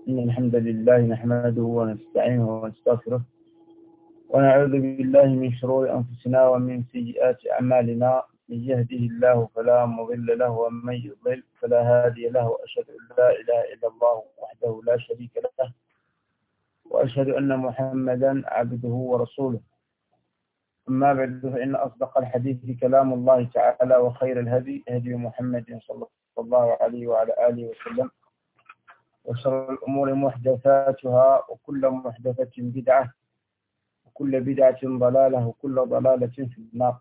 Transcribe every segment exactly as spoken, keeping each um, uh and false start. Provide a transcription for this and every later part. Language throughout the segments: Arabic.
إن الحمد لله نحمده ونستعينه ونستغفره ونعوذ بالله من شرور أنفسنا ومن سيئات أعمالنا. من يهده الله فلا مضل له ومن يضلل فلا هادي له، وأشهد أن لا إله إلا الله وحده لا شريك له، وأشهد أن محمدا عبده ورسوله. أما بعد، فإن أصدق الحديث كلام الله تعالى، وخير الهدي هدي محمد صلى الله عليه وعلى آله وسلم، وشر الأمور محدثاتها، وكل محدثة بدعة، وكل بدعة ضلالة، وكل ضلالة في النار.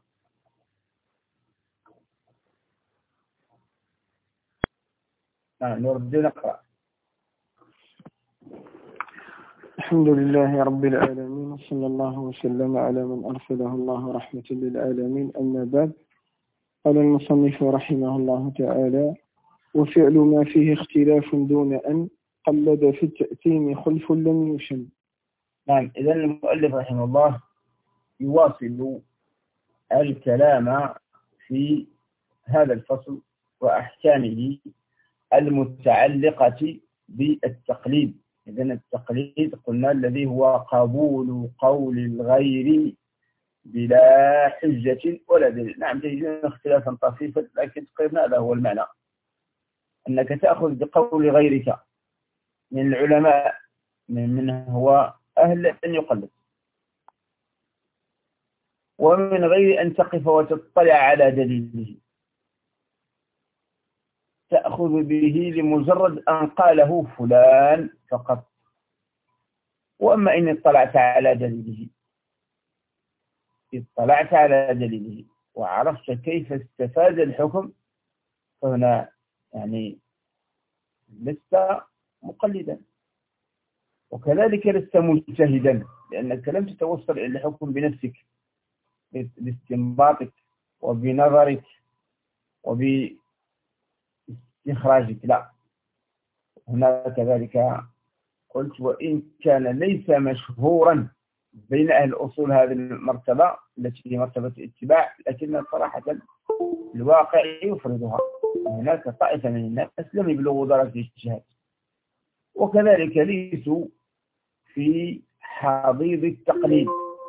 نرد نقرأ. الحمد لله رب العالمين، وصلى الله وسلم على من أرسله الله رحمة للعالمين. أما بعد، قال المصنف رحمه الله تعالى: وفعل ما فيه اختلاف دون أن قلد في التأثيم خلف لم يشن. نعم، إذن المؤلف رحمه الله يواصل الكلام في هذا الفصل وأحكامه المتعلقة بالتقليد. إذن التقليد قلنا الذي هو قبول قول الغير بلا حجة ولا دليل. نعم، تجدون اختلافا طفيفا، لكن تقريبا هذا هو المعنى، أنك تأخذ بقول غيرك من العلماء من هو أهل أن يقلد، ومن غير أن تقف وتطلع على دليله، تأخذ به لمجرد أن قاله فلان فقط. وأما إن اطلعت على دليله اطلعت على دليله وعرفت كيف استفاد الحكم، فهنا يعني لست مقلدا، وكذلك لست مجتهدا، لأنك لم تتوصل إلى الحكم بنفسك باستنباطك وبنظرك وباستخراجك، لا. هنا كذلك قلت: وإن كان ليس مشهورا بين أهل الأصول هذه المرتبة التي هي مرتبة الاتباع، لكن صراحة الواقع يفرضها. هناك طائفة من الناس لم يبلغوا درجة الاجتهاد، وكذلك ليسوا في حضيض التقليد،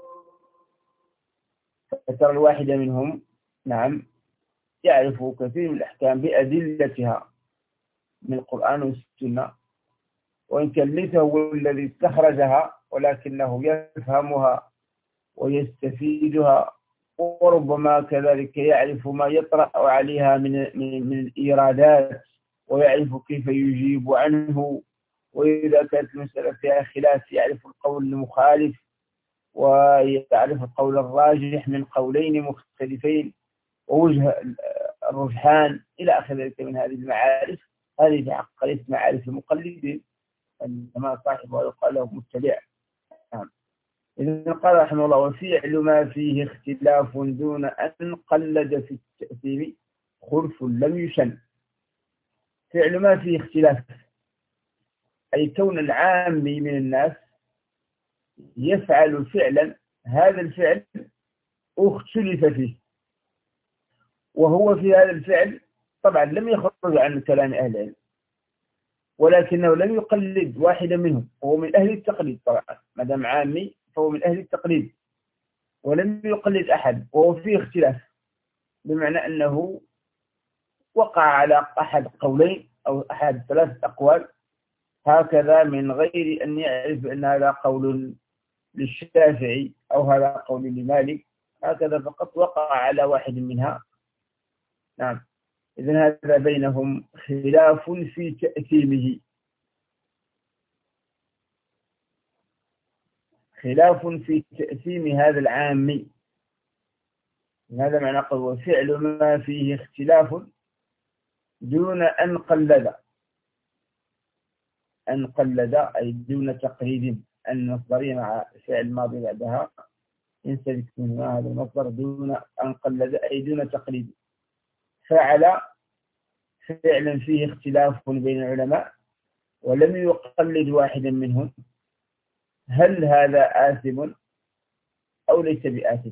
فترى الواحد منهم نعم يعرف كثير من الأحكام بأدلتها من القرآن والسنة، وإن كان ليس هو الذي استخرجها، ولكنه يفهمها ويستفيدها، وربما كذلك يعرف ما يطرأ عليها من من, من الإيرادات، ويعرف كيف يجيب عنه، وإذا كانت المسألة فيها خلاف يعرف القول المخالف، ويعرف القول الراجح من قولين مختلفين، ووجه الرجحان إلى آخر ذلك من هذه المعارف. هذه عقلية معارف المقلدين، كما صاحبه يقال له متبع. نعم. إذن قال رحمه الله: وفعل ما فيه اختلاف دون أن قلد في التأثير خلف لم يشن. فعل ما فيه اختلاف أي كون العام من الناس يفعل فعلا، هذا الفعل اختلف فيه، وهو في هذا الفعل طبعا لم يخرج عن كلام أهل العلم، ولكنه لم يقلد واحدا منهم، وهو من أهل التقليد. طبعا ما دام عامي فهو من أهل التقليد، ولم يقلد أحد، وهو فيه اختلاف، بمعنى أنه وقع على أحد قولين أو أحد ثلاث أقوال هكذا، من غير أن يعرف أن هذا قول للشافعي أو هذا قول لمالك، هكذا فقط وقع على واحد منها. نعم، إذن هذا بينهم خلاف في تأثيمه، خلاف في تأثيم هذا العام. هذا معنى قول: وفعل ما فيه اختلاف دون أن قلد. أن قلد أي دون تقليد، المصدرية مع فعل ماضي بعدها ينسلك منها هذا المصدر، دون أن قلد أي دون تقليد. فعل فعلا فيه اختلاف بين العلماء ولم يقلد واحدا منهم، هل هذا آثم أو ليس بآثم؟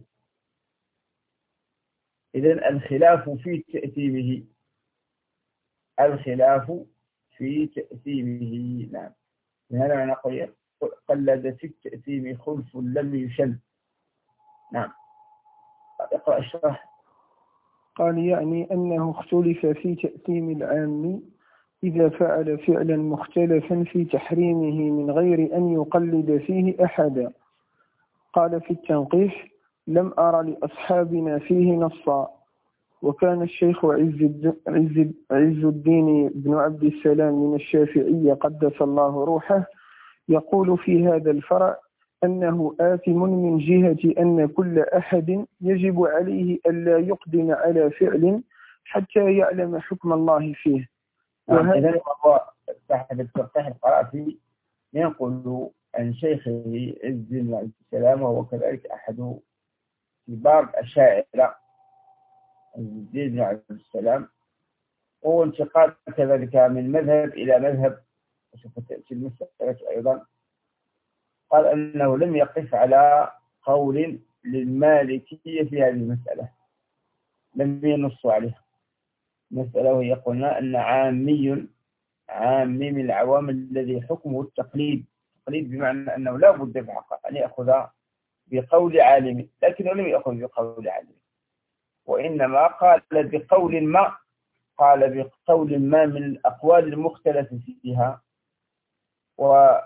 إذن الخلاف في تأثيمه، الخلاف في تأثيمه. نعم. من هذا معنى قول قلد في التأثيم خلف لم يشل. نعم اقرأ الشرح. قال يعني أنه اختلف في تأثيم العام إذا فعل فعلا مختلفا في تحريمه من غير أن يقلد فيه أحدا. قال في التنقيح: لم أرى لأصحابنا فيه نصا. وكان الشيخ عز عز الدين بن عبد السلام من الشافعية قدس الله روحه يقول في هذا الفرع أنه آثم من جهة أن كل أحد يجب عليه ألا يقدم على فعل حتى يعلم حكم الله فيه. نعم إذن هو صاحب التنقيح القرافي ينقل عن شيخه عز بن عبد السلام، وهو كذلك أحد كبار الأشاعرة عز الدين بن عبد السلام، وهو انتقال كذلك من مذهب إلى مذهب، وسوف تأتي المسألة أيضا. قال أنه لم يقف على قول للمالكية في هذه المسألة، لم ينصوا عليها مسألة، وهي قلنا أن عامي عامي من العوام الذي حكمه التقليد، التقليد بمعنى أنه لا بد في حقه أن يأخذ بقول عالم، لكنه لم يأخذ بقول عالم، وإنما قال بقول ما قال بقول ما من الأقوال المختلف فيها، وهكذا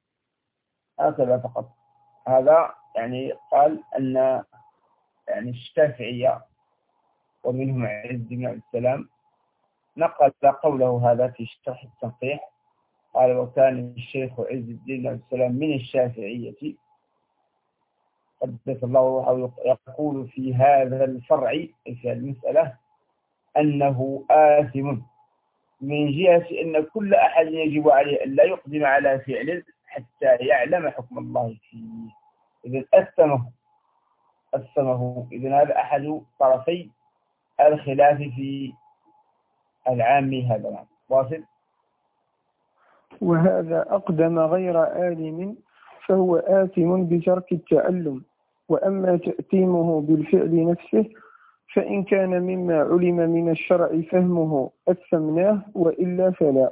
فقط. هذا يعني قال أن يعني الشافعية ومنهم عز بن عبد السلام نقل قوله هذا في شرح التنقيح. قال: وكان الشيخ عز الدين بن عبد السلام من الشافعية قدس الله روحه يقول في هذا الفرع أي في المسألة أنه آثم من جهة أن كل أحد يجب عليه أن لا يقدم على فعل حتى يعلم حكم الله فيه. إذن أثمه أثمه إذن هذا أحد طرفي الخلاف في العام هذا. نعم واصل. وهذا أقدم غير عالم فهو آثم بترك التعلم. وأما تأثيمه بالفعل نفسه فإن كان مما علم من الشرع فهمه أثمناه، وإلا فلا.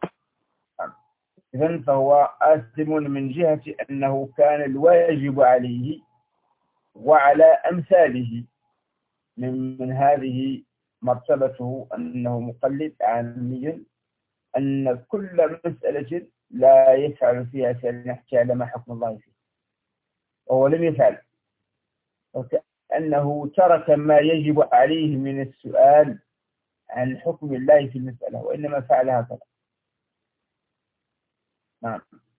إذن فهو آثم من جهة أنه كان الواجب عليه وعلى أمثاله من, من هذه مرتبته أنه مقلد عامي، أن كل مسألة لا يفعل فيها فعلا حتى يعلم حكم الله فيه، وهو لم يفعل، وكأنه ترك ما يجب عليه من السؤال عن حكم الله في المسألة، وإنما فعل هكذا. نعم.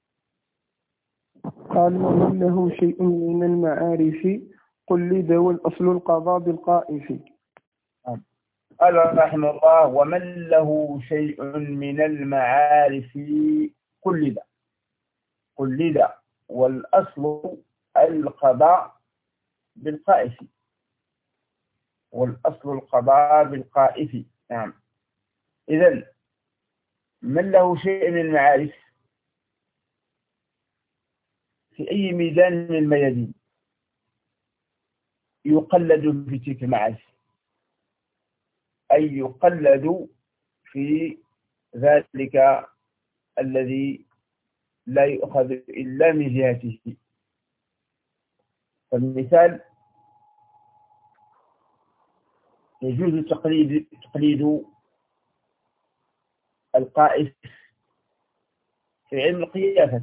قال: ومن له شيء من المعارف قلد والأصل القضاء بالقائف. نعم. قال رحمه الله: ومن له شيء من المعارف قلد قلد والأصل القضاء بالقائف، والأصل القضاء بالقائف. نعم. إذن من له شيء من المعارف في أي ميدان من الميادين يقلد في تلك المعارف، أي يقلد في ذلك الذي لا يؤخذ إلا من جهته. فالمثال: يجوز تقليد تقليد القائف في علم القيافة.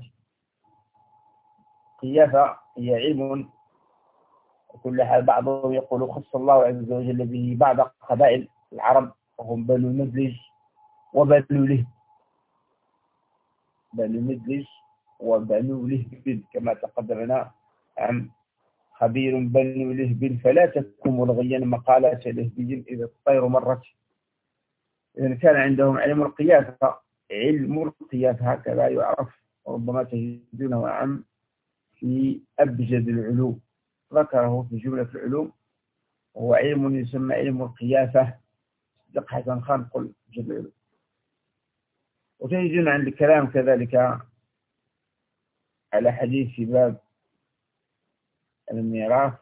القيافة هي علم كل حال بعضهم يقول خص الله عز وجل به بعض قبائل العرب، وهم بنو مدلج وبنو لهب، بنو مدلج وبنو لهب كما تقدمنا عن خبير بنو لهب فلا تكن ملغيا مقالة لهبي إذا الطير مرت. إذا كان عندهم علم القيافة، علم القيافة هكذا يعرف، وربما تجدونه عام في أبجد العلوم، ذكره في جملة العلوم، وهو علم يسمى علم القيافة. صدق حسن خان قل أبجد العلوم. وتجدون عند الكلام كذلك على حديث في باب الميراث،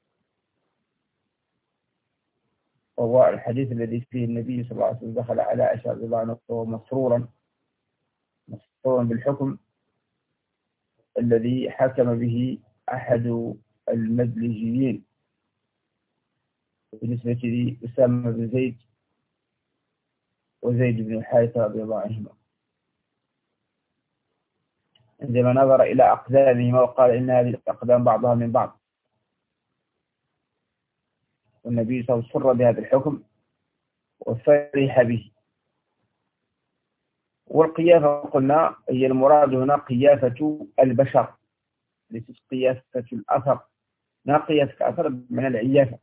وهو الحديث الذي فيه النبي صلى الله عليه وسلم دخل على عائشة رضي الله عنها وهو مسرورا مسرورا بالحكم، الذي حكم به أحد المدلجيين بالنسبة لأسامة بن زيد وزيد بن الحارثة رضي الله عنهما، عندما نظر إلى أقدامهما وقال إن هذه الأقدام بعضها من بعض، والنبي صلى الله عليه وسلم سر بهذا الحكم وفرح به. والقيافة قلنا هي المراد هنا قيافة البشر، ليست قيافة الأثر، لا قيافة الأثر بمعنى العيافة،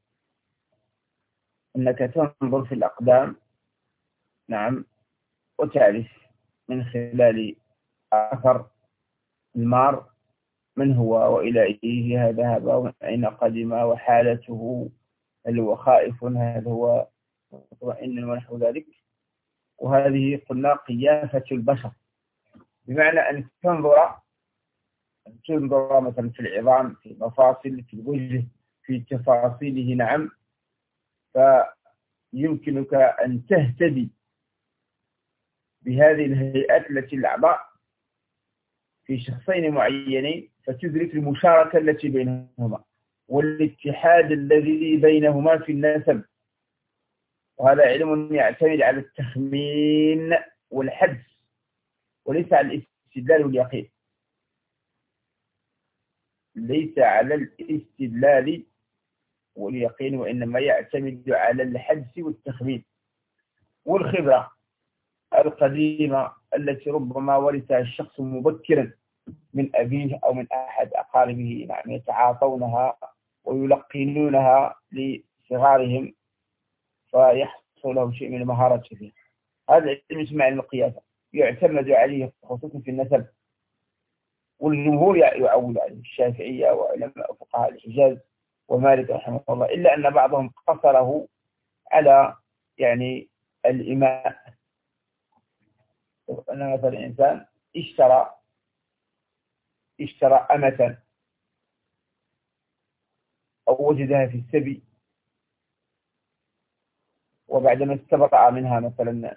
أنك تنظر في الأقدام نعم وتعرف من خلال أثر المار من هو وإلى أيه ذهب ومن أين قدم وحالته، هل هو خائف هل هو مطمئن ونحو ذلك. وهذه قلنا قيافة البشر، بمعنى أن تنظر أن تنظر مثلا في العظام، في المفاصل، في الوجه، في تفاصيله نعم، فيمكنك أن تهتدي بهذه الهيئات التي الأعضاء في شخصين معينين، فتدرك المشاركة التي بينهما والاتحاد الذي بينهما في النسب. وهذا علم يعتمد على التخمين والحدس وليس على الاستدلال واليقين، ليس على الاستدلال واليقين، وإنما يعتمد على الحدس والتخمين والخبرة القديمة التي ربما ورثها الشخص مبكرا من أبيه أو من أحد أقاربه، نعم يتعاطونها ويلقنونها لصغارهم فيحصل لهم شيء من المهارة فيه. هذا علم يسمى علم القياسة، يعتمد عليه خصوصا في النسب، والجمهور يعول عليه، الشافعية وعلماء فقهاء الحجاز ومالك رحمه الله، إلا أن بعضهم قصره على يعني الإماء. أن مثلا الإنسان اشترى اشترى أمة أو وجدها في السبي، وبعدما استبرأ منها مثلا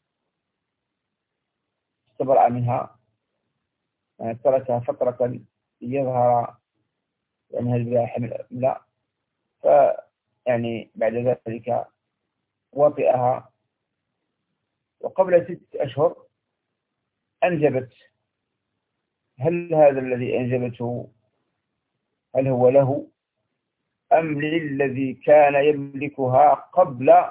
استبرأ منها يعني تركها فترة يظهر يعني هل بها حمل لا، فيعني بعد ذلك وطئها وقبل ست أشهر أنجبت. هل هذا الذي أنجبته هل هو له أم للذي كان يملكها قبل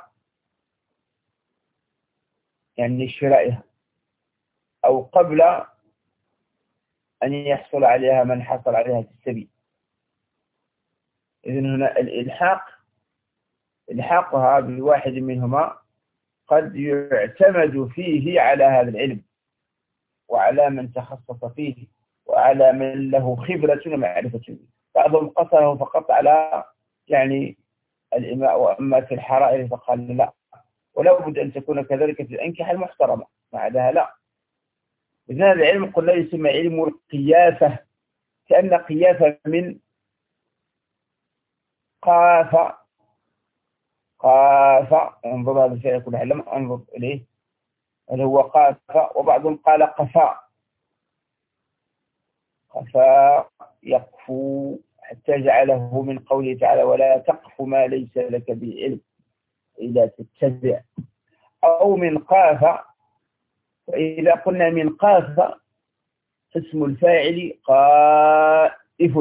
يعني شرائها أو قبل أن يحصل عليها من حصل عليها في السبيل؟ إذن هنا الإلحاق إلحاقها بواحد منهما قد يعتمد فيه على هذا العلم وعلى من تخصص فيه وعلى من له خبرة ومعرفة به. بعضهم قصره فقط على يعني الإماء، وأما في الحرائر فقال لا، ولا بد أن تكون كذلك في الأنكحة المحترمة، ما عداها لا. إذن هذا العلم قلنا يسمى علم القياسة، كأن قياسة من قاف قاف انظر هذا الشيء يقول علم انظر إليه هل هو قاف، وبعضهم قال قفا قفا يقفو، حتى جعله من قوله تعالى ولا تقف ما ليس لك به علم إلا تتبع، أو من قاف. وإذا قلنا من قاف اسم الفاعل قائف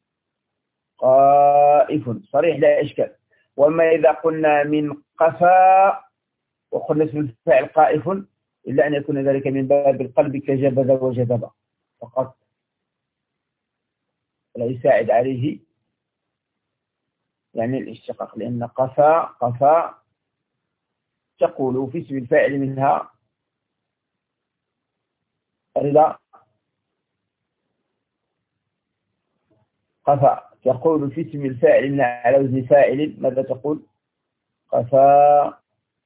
قائف صريح لا إشكال. وما إذا قلنا من قفا وقلنا اسم الفاعل قائف، إلا أن يكون ذلك من باب القلب كجبذ وجذب فقط، لا يساعد عليه يعني الاشتقاق، لأن قفا قفا تقول في اسم الفاعل منها رضا، قفا تقول في اسم الفاعل من على وزن فاعل ماذا تقول؟ قفا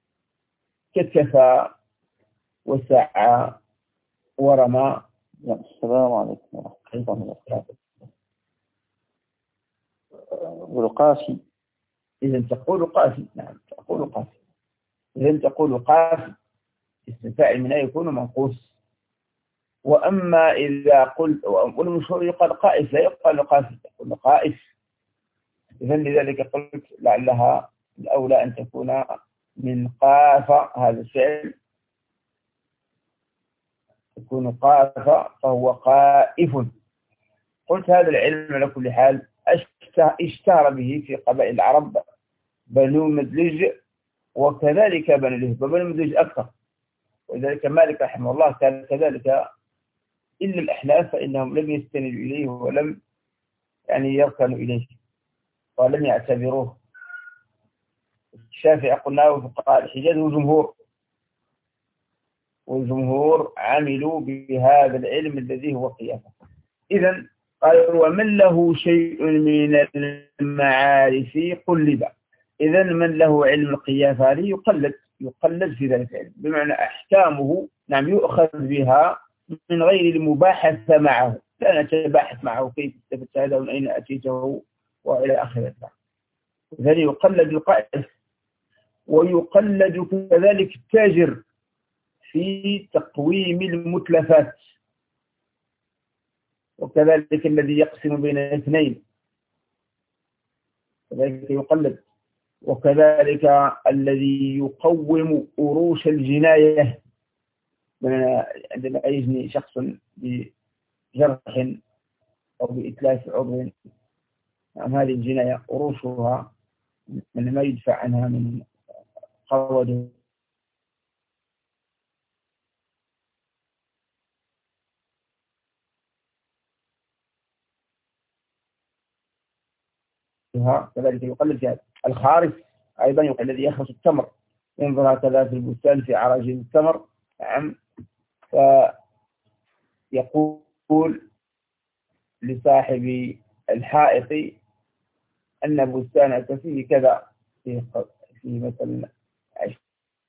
ككفى وسعى ورمى. السلام عليكم ورحمة الله وبركاته. والقاسي إذا تقول قاسي، نعم تقول قاسي. إذا تقول قاسي اسم فاعل منها يكون منقوص، وأما إذا قلت، والمشهور يقال قائف لا يقال قافي، يقول قائف. إذن لذلك قلت لعلها الأولى أن تكون من قاف، هذا الفعل يكون قاف فهو قائف. قلت هذا العلم على كل حال اشتهر به في قبائل العرب بنو مدلج وكذلك بنو لهب، بنو مدلج أكثر، ولذلك مالك رحمه الله كان كذلك، إلا الأحناف فإنهم لم يستندوا إليه ولم يعني يركنوا إليه ولم يعتبروه. الشافعي قلنا وفقهاء الحجاز والجمهور، والجمهور عملوا بهذا العلم الذي هو قياسه. إذن قال ومن له شيء من المعارف قلد. إذن من له علم القياس هذه يقلد يقلد في ذلك العلم، بمعنى أحكامه نعم يؤخذ بها من غير المباحثة معه، لا نتباحث معه كيف استفدت هذا ومن أين أتيته وإلى آخره. إذن يقلد القائس، ويقلد كذلك التاجر في تقويم المتلفات، وكذلك الذي يقسم بين اثنين كذلك يقلد، وكذلك الذي يقوم أروش الجناية، عندما يجني شخص بجرح أو بإتلاف عضو، عن هذه الجناية أروشها من ما يدفع عنها من قوده كذلك يقلد في هذا. الخارس أيضا يقلد الذي يخرس التمر، ينظر هكذا في البستان في عراجين التمر، نعم، فيقول لصاحب الحائط أن بستانك فيه كذا، فيه في مثلا عشر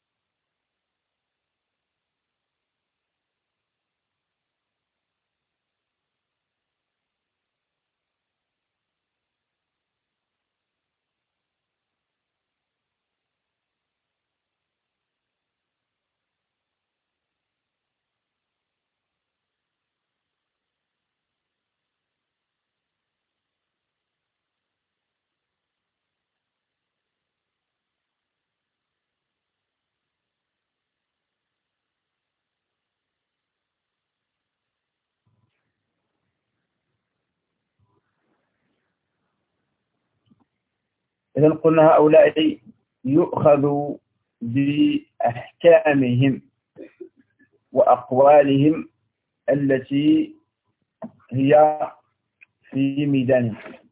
إذن قلنا هؤلاء يؤخذ بأحكامهم وأقوالهم التي هي في ميدانهم.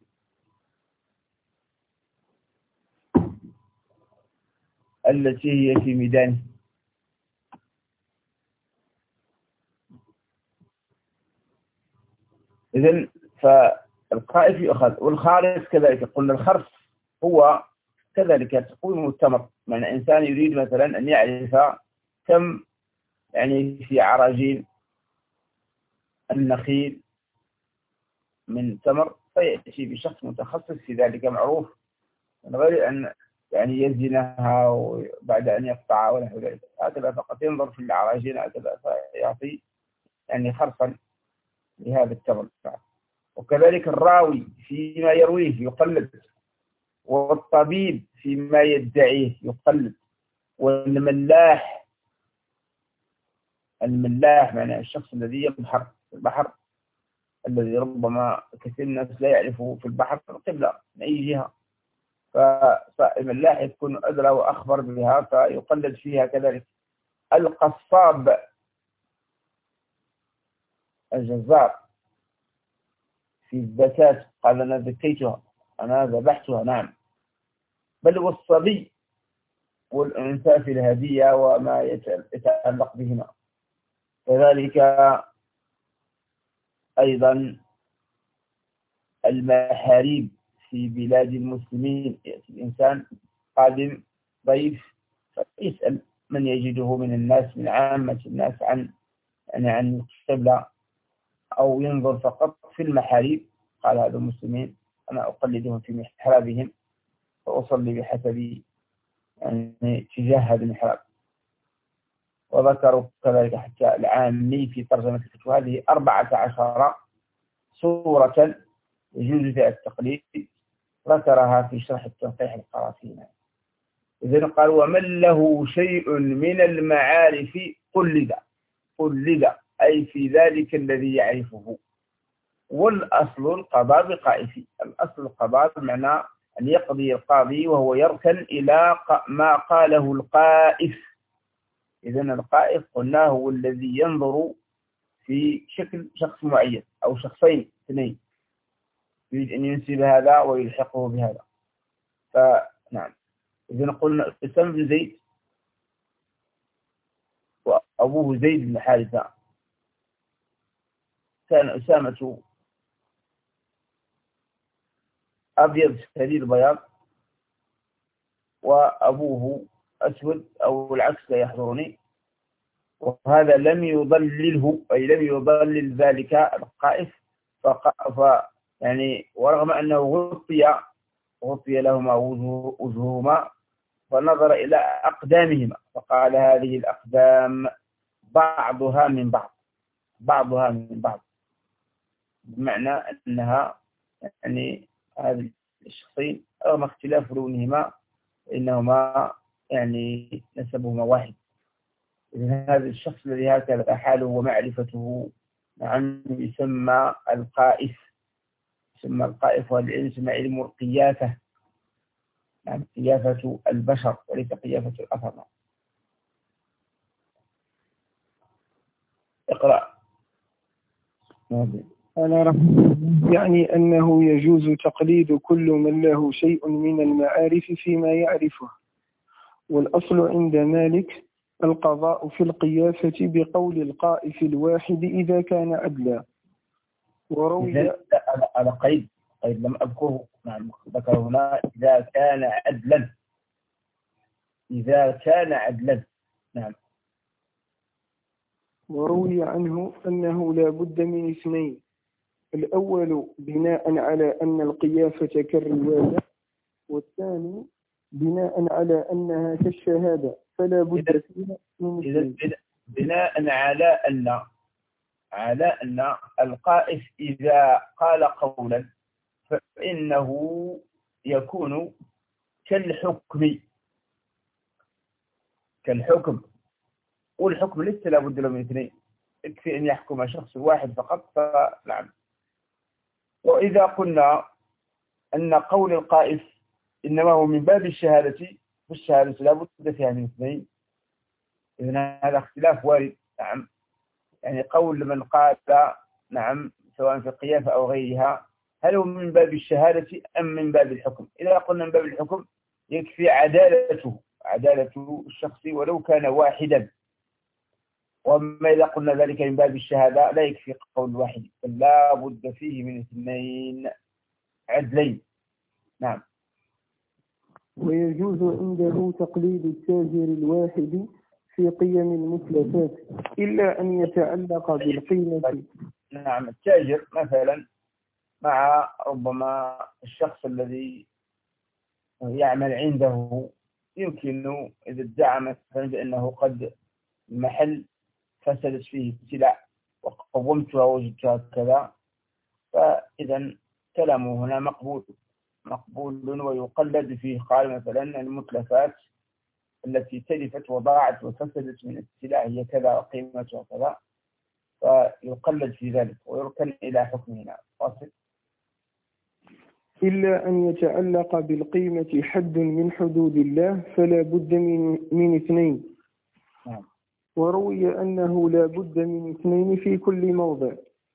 التي هي في ميدانه. إذن فالقائف يؤخذ، والخارس كذلك. قلنا الخرس هو كذلك تقويم التمر، معنى إنسان يريد مثلا أن يعرف كم يعني في عراجين النخيل من تمر، فيأتي بشخص متخصص في ذلك معروف من غير أن يعني يزنها وبعد أن يقطع ونحو ذلك، هكذا فقط ينظر في العراجين هكذا فيعطي يعني خرصا لهذا التمر. وكذلك الراوي فيما يرويه يقلد، والطبيب فيما يدعيه يقلد، والملاح الملاح معنى الشخص الذي يبحر في البحر، الذي ربما كثير من الناس لا يعرفه في البحر القبلة من أي جهة، فالملاح يكون أدرى وأخبر بها فيقلد فيها. كذلك القصاب الجزار في الزكاة قال أنا ذكيتها أنا ذبحتها، نعم، بل والصبي والأنثى في الهدية وما يتعلق بهما. كذلك أيضا المحاريب في بلاد المسلمين، يأتي الإنسان قادم ضيف فيسأل من يجده من الناس من عامة الناس عن يعني عن القبلة، أو ينظر فقط في المحاريب، قال هذا المسلمين أنا أقلدهم في محرابهم فأصلي بحسب يعني اتجاه هذا المحراب. وذكروا كذلك حتى العامي في ترجمة الفتوى. هذه أربعة عشر صورة يجوز فيها التقليد، ذكرها في شرح التنقيح القرافينا. إذن قال ومن له شيء من المعارف قلد، قلد أي في ذلك الذي يعرفه. والأصل القضاء بقائف، الأصل القضاء بمعنى أن يقضي القاضي وهو يركن إلى ما قاله القائف. إذن القائف قلنا هو الذي ينظر في شكل شخص معين أو شخصين اثنين، يريد أن ينسب هذا ويلحقه بهذا. فنعم، إذن قلنا أسامة بن زيد وأبوه زيد بن حارثة. كان أسامة أبيض شديد البياض وأبوه أسود أو العكس لا يحضرني، وهذا لم يضلله أي لم يضلل ذلك القائف. ف يعني ورغم أنه غطي غطي لهما وجههما فنظر إلى أقدامهما فقال هذه الأقدام بعضها من بعض، بعضها من بعض، بمعنى أنها يعني هذه الشخصين رغم اختلاف لونهما إنهما يعني نسبهما واحد. إذن هذا الشخص الذي هكذا حاله ومعرفته نعم يسمى القائف، يسمى القائف، والعلم يسمى علم القيافة، نعم قيافة البشر وليس قيافة الأثر. اقرأ. أنا يعني أنه يجوز تقليد كل من له شيء من المعارف فيما يعرفه، والأصل عند مالك القضاء في القيافة بقول القائف الواحد إذا كان عدلا. وروي على قيد قيد لم أذكره، نعم ذكر هنا إذا كان عدلا، إذا كان عدلا. نعم. وروي عنه أنه لا بد من اثنين: الأول بناء على أن القيافة كالرواية، والثاني بناء على أنها كالشهادة فلا بد فيها من اثنين. بناء على أن على أن القائف إذا قال قولا فإنه يكون كالحكم، كالحكم والحكم ليس لا بد له من اثنين، يكفي أن يحكم شخص واحد فقط فنعم. وإذا قلنا أن قول القائف إنما هو من باب الشهادة، والشهادة لا بد فيها من اثنين، إذن هذا اختلاف وارد. نعم، يعني قول من قال نعم سواء في القيافة أو غيرها هل هو من باب الشهادة أم من باب الحكم؟ إذا قلنا من باب الحكم يكفي عدالته، عدالة الشخص ولو كان واحدا. وما إذا قلنا ذلك من باب الشهادة لا يكفي قول واحد، لا بد فيه من اثنين عدلين. نعم. ويجوز عنده تقليد التاجر الواحد في قيم المثلثات إلا أن يتعلق بالقيمة. نعم، التاجر مثلا مع ربما الشخص الذي يعمل عنده يمكن إذا ادعى مثلا بأنه قد المحل فسدت فيه السلع وقومتها ووجدتها كذا، فإذا كلامه هنا مقبول مقبول ويقلد فيه. قال مثلا المتلفات التي تلفت وضاعت وفسدت من السلع هي كذا وقيمتها كذا، فيقلد في ذلك ويركن إلى حكمنا. واصل. إلا أن يتعلق بالقيمة حد من حدود الله فلا بد من, من اثنين. نعم. وروي أنه لا بد من اثنين في كل موضع.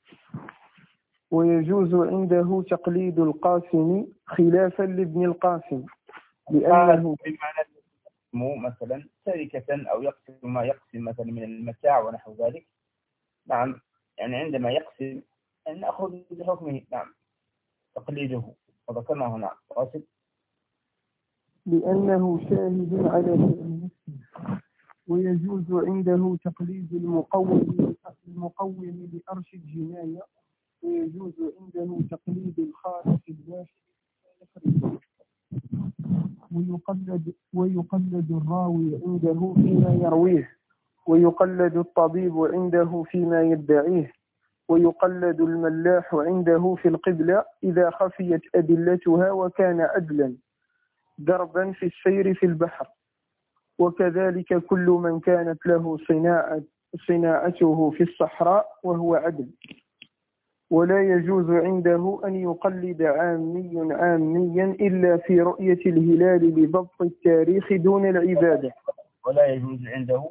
ويجوز عنده تقليد القاسم خلافا لابن القاسم، لأنه بمعنى مو مثلا شركة أو يقسم ما يقسم مثلا من المتاع ونحو ذلك. نعم، يعني عندما يقسم أن نأخذ بحكمه. نعم، تقليده وذكرنا هنا. واصل. لأنه شاهد على نفسه. ويجوز عنده تقليد المقوم المقوم بأرش الجناية. ويجوز عنده تقليد الخالق الواحد ويقلد ويقلد الراوي عنده فيما يرويه. ويقلد الطبيب عنده فيما يدعيه، ويقلد الملاح عنده في القبلة إذا خفيت أدلتها وكان عدلا دربا في السير في البحر. وكذلك كل من كانت له صناعة صناعته في الصحراء وهو عدل. ولا يجوز عنده أن يقلد عامي عاميا إلا في رؤية الهلال لضبط التاريخ دون العبادة. ولا يجوز عنده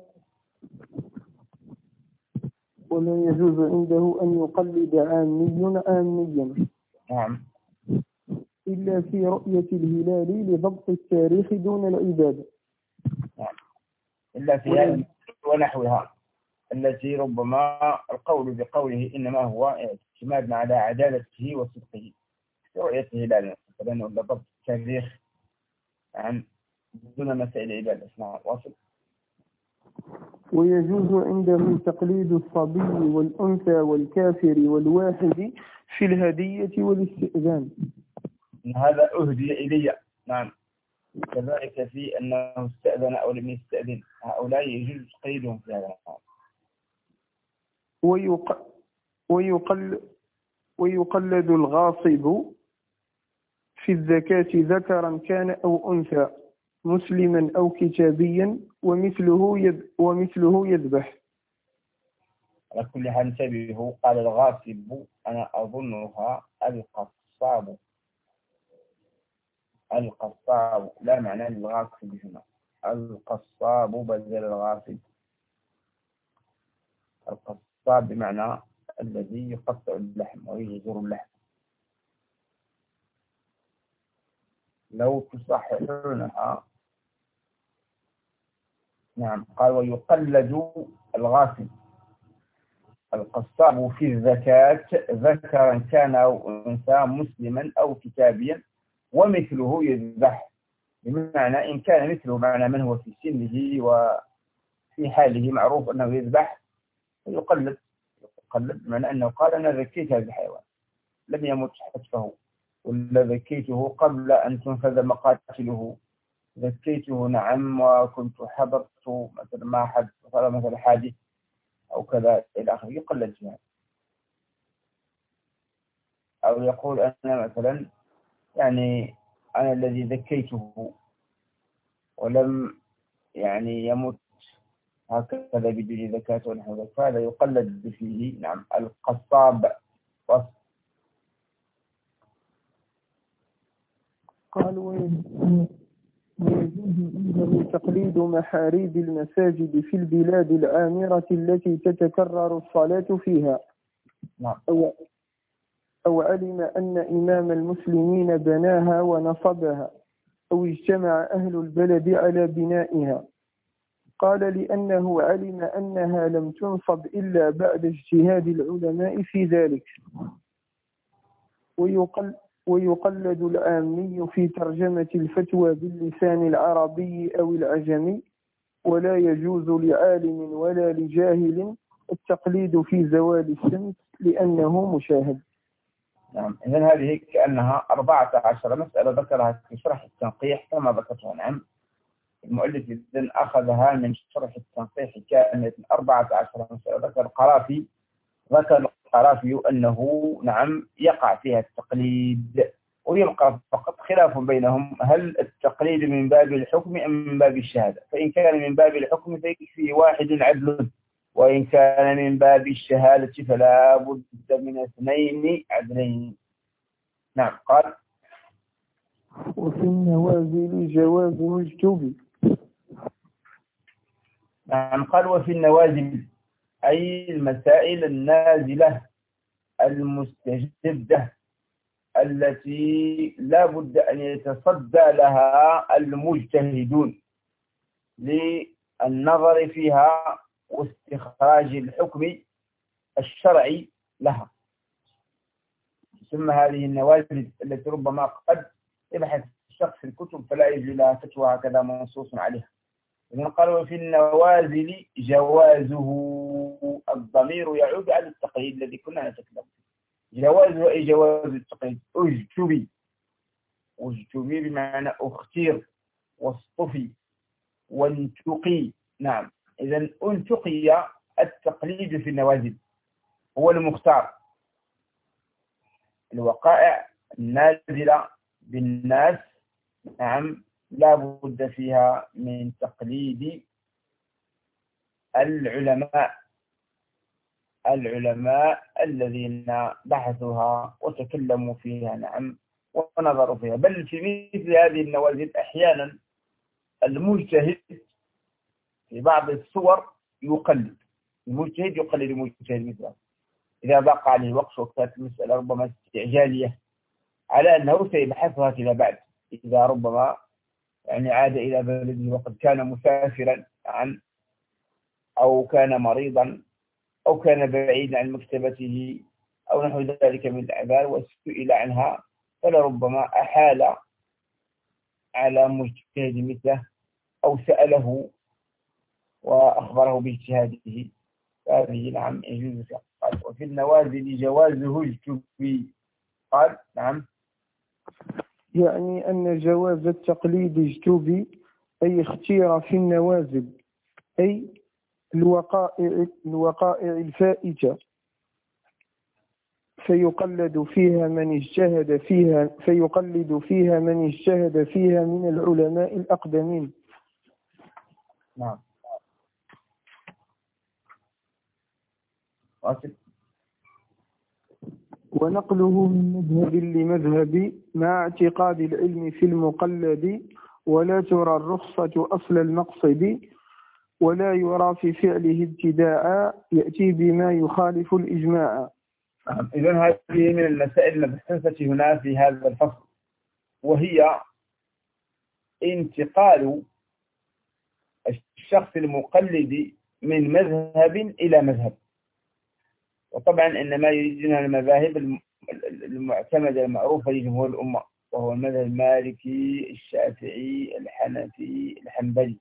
ولا يجوز عنده أن يقلد عامي عاميا نعم إلا في رؤية الهلال لضبط التاريخ دون العبادة. نعم إلا في هذه ونحوها التي ربما القول بقوله إنما هو اعتماد على عدالته وصدقه في رؤية الهلال مثلا ولا ضبط التاريخ عن دون مسائل العبادة. نعم واصل. ويجوز عنده تقليد الصبي والأنثى والكافر والواحد في الهدية والاستئذان. هذا أهدي إلي. نعم كذلك في أنه استأذن أو لم يستأذن، هؤلاء يجوز تقييدهم في هذا المقام. ويق... ويقل... ويقلد الغاصب في الزكاة ذكرا كان أو أنثى مسلما أو كتابيا ومثله يذ... ومثله يذبح. على كل حال انتبهوا، قال الغاصب أنا أظنها القصاب. القصاب لا معنى للغاصب هنا، القصاب بدل الغاصب. القصاب بمعنى الذي يقطع اللحم ويجزر اللحم. لو تصححونها نعم قال ويقلد الغاصب القصاب في الزكاة ذكرا كان أو أنثى مسلما أو كتابيا ومثله يذبح، بمعنى إن كان مثله معنى من هو في سنه وفي حاله معروف أنه يذبح يقلد. يقلد بمعنى أنه قال أنا ذكيت هذا الحيوان لم يمت حتفه، ولا ذكيته قبل أن تنفذ مقاتله، ذكيته نعم وكنت حضرت مثلا ما حد صار مثلا حادث أو كذا إلى آخره يقلد فيها. أو يقول أنا مثلا يعني أنا الذي ذكيته ولم يعني يمت هكذا بدون ذكاة ونحو ذلك، فهذا يقلد فيه. نعم القصاب. قال ويجوز عنده تقليد محاريب المساجد في البلاد العامرة التي تتكرر الصلاة فيها. نعم. أو, أو علم أن إمام المسلمين بناها ونصبها أو اجتمع أهل البلد على بنائها. قال لأنه علم أنها لم تنصب إلا بعد اجتهاد العلماء في ذلك. ويقل ويقلد العامي في ترجمة الفتوى باللسان العربي أو العجمي، ولا يجوز لعالم ولا لجاهل التقليد في زوال الشمس لأنه مشاهد. نعم إذن هذه كأنها أربعة عشر مسألة ذكرها في شرح التنقيح كما ذكرتها. نعم المؤلف إذن أخذها من شرح التنقيح كانت أربعة عشر مسألة. ذكر القرافي ذكر القرافي أنه نعم يقع فيها التقليد، ويبقى فقط خلاف بينهم هل التقليد من باب الحكم أم من باب الشهادة. فإن كان من باب الحكم فيكفي واحد عدل، وإن كان من باب الشهادة فلا بد من اثنين عدلين. نعم قال وفي النوازل جواز مجتبي. نعم قال وفي النوازل أي المسائل النازلة المستجدة التي لا بد أن يتصدى لها المجتهدون للنظر فيها واستخراج الحكم الشرعي لها. ثم هذه النوازل التي ربما قد يبحث الشخص في الكتب فلا يجد لها فتوى هكذا منصوص عليها. إذن قالوا في النوازل جوازه، الضمير يعود على التقييد الذي كنا نتكلم فيه. جوازه أي جواز التقييد. اجتبي، اجتبي بمعنى اختير واصطفي وانتقي. نعم إذا انتقي التقليد في النوازل هو المختار. الوقائع النازلة بالناس نعم لا بد فيها من تقليد العلماء العلماء الذين بحثوها وتكلموا فيها نعم ونظروا فيها. بل في مثل هذه النوازل أحيانا المجتهد في بعض الصور يقلد المجتهد يقلد المجتهد مثله إذا ضاق عليه وقت وكانت المسألة ربما استعجالية على أنه سيبحثها فيما بعد، إذا ربما يعني عاد إلى بلده وقد كان مسافرا عن أو كان مريضا أو كان بعيدا عن مكتبته أو نحو ذلك من الأعذار وسئل عنها، فلربما أحال على مجتهد مثله أو سأله وأخبره باجتهاده، فهذه نعم يجوز. قال وفي النوازل جوازه اجتبي. قال نعم يعني أن جواز التقليد اجتبي أي اختير في النوازل أي الوقائع الوقائع الفائتة فيقلد فيها من اجتهد فيها فيقلد فيها من اجتهد فيها من العلماء الأقدمين. نعم. ونقله من مذهب لمذهب مع اعتقاد العلم في المقلد ولا ترى الرخصة أصل المقصد ولا يرى في فعله ابتداء يأتي بما يخالف الإجماع. إذن هذه من المسائل المبحوثة هنا في هذا الفصل، وهي انتقال الشخص المقلد من مذهب إلى مذهب. وطبعا إنما يريدون المذاهب المعتمدة المعروفة لجمهور الأمة، وهو المذهب المالكي الشافعي الحنفي الحنبلي.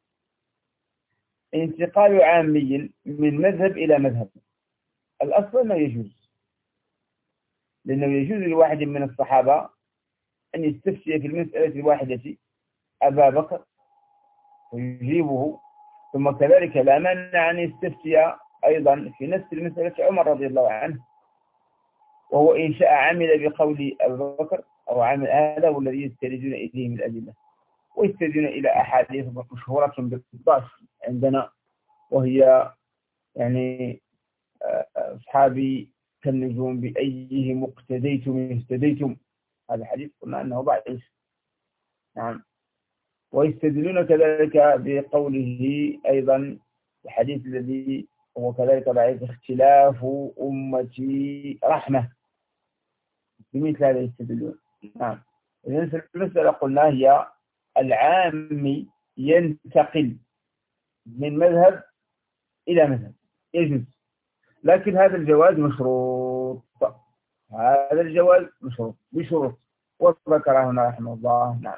انتقال عامي من مذهب إلى مذهب الأصل ما يجوز، لأنه يجوز لواحد من الصحابة أن يستفتي في المسألة الواحدة أبا بكر ويجيبه، ثم كذلك لا مانع أن يستفتي أيضا في نفس المسألة عمر رضي الله عنه، وهو إن شاء عمل بقول أبي بكر أو عمل هذا والذي يستندون إليه من الأدلة، ويستندون إلى أحاديث مشهورة بالضعف عندنا، وهي يعني أصحابي كالنجوم بأيهم اقتديتم اهتديتم، هذا حديث قلنا أنه ضعيف. نعم. ويستدلون كذلك بقوله أيضا الحديث الذي هو كذلك ضعيف اختلاف أمتي رحمة، بمثل هذا يستدلون. نعم. إذن في المسألة قلنا هي العام ينتقل من مذهب إلى مذهب يجوز، لكن هذا الجواز مشروط، هذا الجواز مشروط بشروط وذكرها هنا رحمه الله. نعم.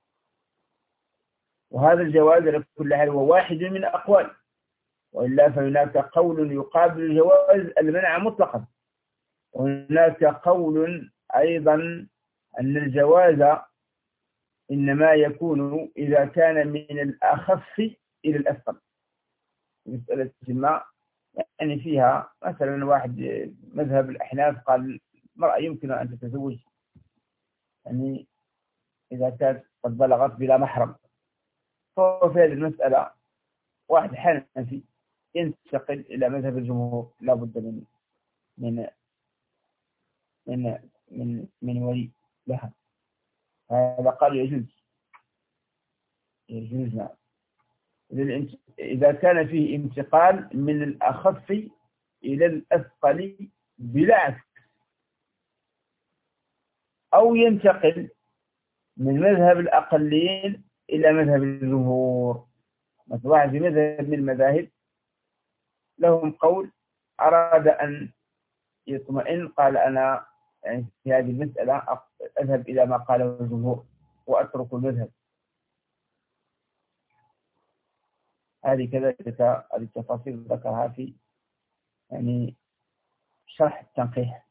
وهذا الجواز على كل حال هو واحد من أقوال، وإلا فهناك قول يقابل جواز المنع مطلقا، وهناك قول أيضا أن الجواز إنما يكون إذا كان من الأخف إلى الأثقل. مسألة ما يعني فيها مثلا واحد مذهب الأحناف قال المرأة يمكن أن تتزوج يعني إذا كانت قد بلغت بلا محرم، فهو في هذه المسألة واحد حنفي ينتقل إلى مذهب الجمهور لا بد من من من من من ولي لها، هذا قال يجوز يجوز. نعم. إذا كان فيه انتقال من الأخف إلى الأثقل بلا عكس، أو ينتقل من مذهب الأقلين إلى مذهب الجمهور. مثل واحد في مذهب من المذاهب لهم قول أراد أن يطمئن قال أنا يعني في هذه المسألة أذهب إلى ما قاله الجمهور وأترك المذهب. هذه كذلك هذه التفاصيل ذكرها في يعني شرح التنقيح.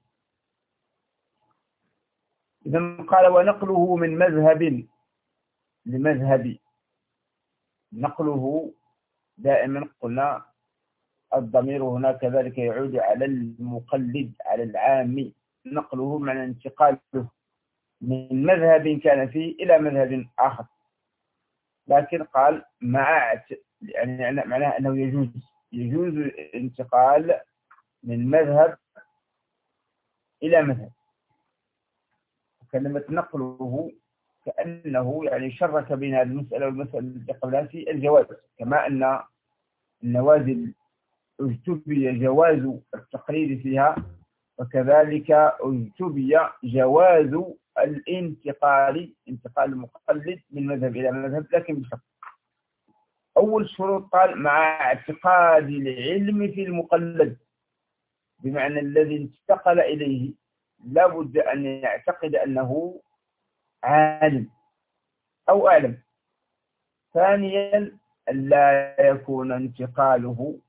إذا قال ونقله من مذهب لمذهب، نقله دائما قلنا الضمير هنا كذلك يعود على المقلد، على العام، نقله معنى انتقاله من مذهب كان فيه إلى مذهب آخر. لكن قال مع يعني معناه أنه يجوز يجوز الانتقال من مذهب إلى مذهب. كلمة نقله كأنه يعني شرك بين هذه المسألة والمسألة التي قبلها في الجواز، كما أن النوازل اجتبي جواز التقليد فيها، وكذلك اجتبي جواز الانتقال، انتقال المقلد من مذهب إلى مذهب، لكن بشرط. أول شروط قال مع اعتقاد العلم في المقلد، بمعنى الذي انتقل إليه لا بد أن يعتقد أنه عالم أو أعلم. ثانيا لا يكون انتقاله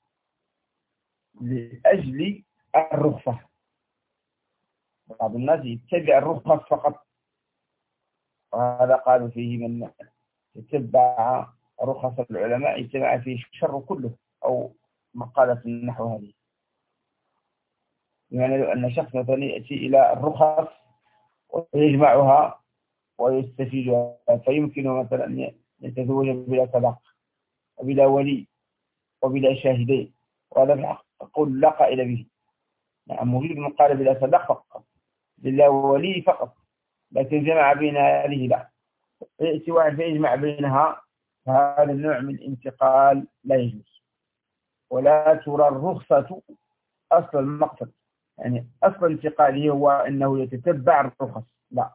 لأجل الرخصة. بعض الناس يتبع الرخص فقط، وهذا قالوا فيه من يتبع رخص العلماء يتبع فيه الشر كله، أو مقالة نحو هذه. يعني لو أن شخص مثلا يأتي إلى الرخص ويجمعها ويستفيدها، فيمكنه مثلا أن يتزوج بلا صداق وبلا ولي وبلا شاهدين، وهذا في الحق أقول لا قائل به. نعم موجود من قال بلا صداق فقط، بلا ولي فقط، لكن جمع بين هذه لا. يأتي واحد فيجمع بينها، فهذا النوع من الانتقال لا يجوز. ولا ترى الرخصة أصل المقصد، يعني أصل انتقاله هو أنه يتتبع الرخص، لا.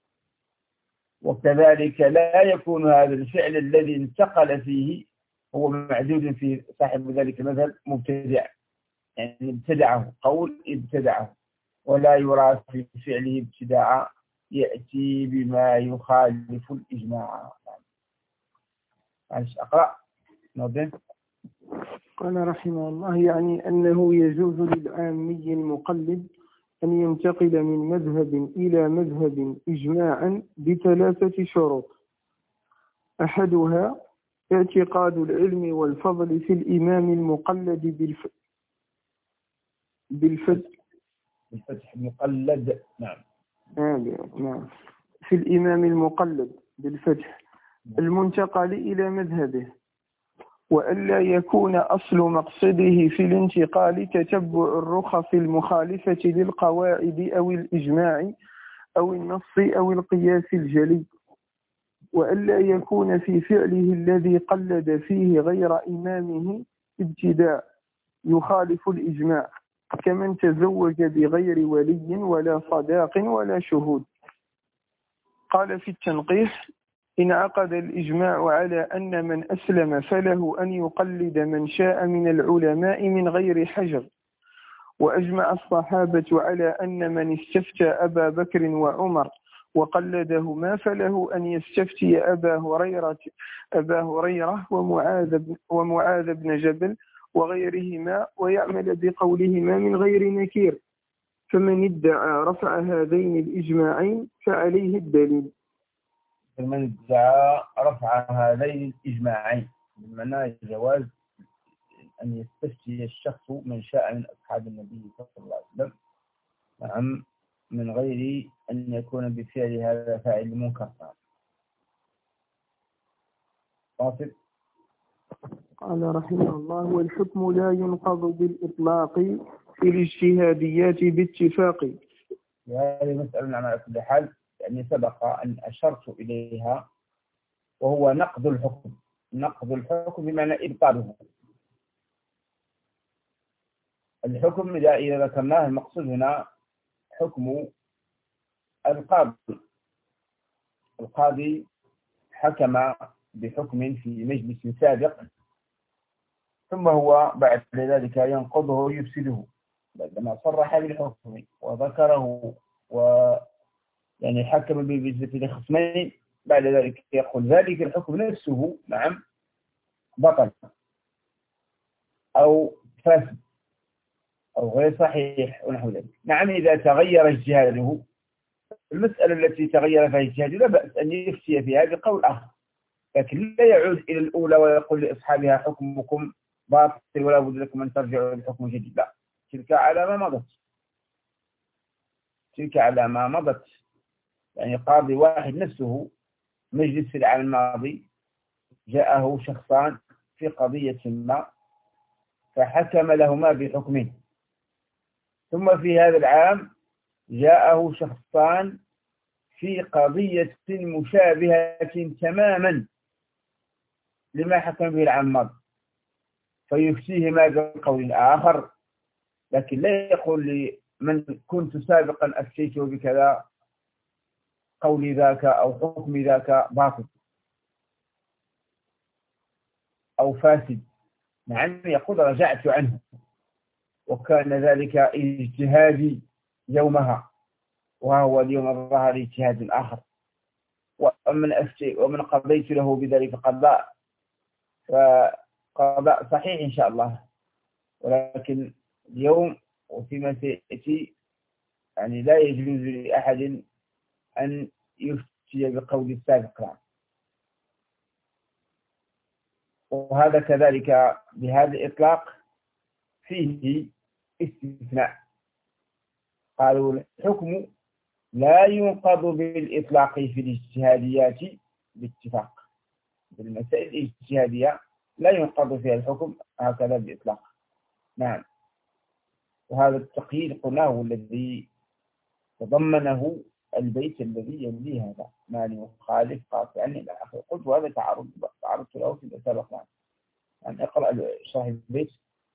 وكذلك لا يكون هذا الفعل الذي انتقل فيه هو معدود في صاحب ذلك المذهب مبتدع، يعني ابتدعه، قول ابتدعه، ولا يرى في فعله ابتداعا يأتي بما يخالف الإجماع. معلش أقرأ نظم. قال رحمه الله يعني أنه يجوز للعامي المقلد أن ينتقل من مذهب إلى مذهب إجماعا بثلاثة شروط. أحدها اعتقاد العلم والفضل في الإمام المقلد بالف... بالفتح بالفتح مقلد. نعم آه نعم في الإمام المقلد بالفتح المنتقل إلى مذهبه، وألا يكون أصل مقصده في الانتقال تتبع الرخص المخالفة للقواعد أو الإجماع أو النص أو القياس الجلي، وألا يكون في فعله الذي قلد فيه غير إمامه ابتداع يخالف الإجماع، كمن تزوج بغير ولي ولا صداق ولا شهود. قال في التنقيح: إن عقد الإجماع على أن من أسلم فله أن يقلد من شاء من العلماء من غير حجر، وأجمع الصحابة على أن من استفتى أبا بكر وعمر وقلدهما فله أن يستفتي أبا هريرة أبا هريرة ومعاذ ومعاذ بن جبل وغيرهما ويعمل بقولهما من غير نكير، فمن ادعى رفع هذين الإجماعين فعليه الدليل. فمن ادعى رفع هذين الإجماعين بمعنى جواز أن يستفتي الشخص من شاء من أصحاب النبي صلى الله عليه وسلم، نعم، من غير أن يكون بفعل هذا فاعل منكر. واصل. قال رحمه الله: والحكم لا ينقض بالإطلاق في الاجتهاديات باتفاق. هذه مسألة على كل حال، يعني سبق أن أشرت إليها، وهو نقض الحكم. نقض الحكم بمعنى إبطاله. الحكم إذا ذكرناه المقصود هنا حكم القاضي. القاضي حكم بحكم في مجلس سابق، ثم هو بعد ذلك ينقضه ويفسده بعدما صرح بالحكم وذكره و يعني حكم بالنسبة لخصمين، بعد ذلك يقول ذلك الحكم نفسه نعم بطل أو فاسد أو غير صحيح ونحو ذلك. نعم إذا تغير اجتهاده، المسألة التي تغير فيها اجتهاده لا بأس أن يفتي فيها بقول آخر، لكن لا يعود إلى الأولى ويقول لأصحابها حكمكم باطل ولا بد لكم أن ترجعوا لحكم جديد. لا، تلك على ما مضت، تلك على ما مضت. يعني قاضي واحد نفسه مجلس في العام الماضي جاءه شخصان في قضية ما فحكم لهما بحكمه، ثم في هذا العام جاءه شخصان في قضية مشابهة تماما لما حكم به العام الماضي، فيفتيهما بقول آخر، لكن لا يقول لمن كنت سابقا أفتيته بكذا قولي ذاك أو حكمي ذاك باطل أو فاسد. نعم، يقول رجعت عنه وكان ذلك اجتهادي يومها، وهو اليوم ظهر اجتهاد آخر، ومن أفتي ومن قضيت له بذلك قضاء فقضاء صحيح إن شاء الله، ولكن اليوم وفيما سيأتي يعني لا يجوز لأحد أن يفتي بقول السابق. وهذا كذلك بهذا الإطلاق فيه استثناء، قالوا الحكم لا ينقض بالإطلاق في الاجتهاديات باتفاق، بالمسائل الاجتهادية لا ينقض فيها الحكم هكذا بإطلاق. نعم، وهذا التقييد قلناه الذي تضمنه البيت الذي يلي هذا، ما يخالف قاطعا إلى آخره. قلت وهذا تعرض تعرضت له في السابق. يعني اقرأ شرح البيت.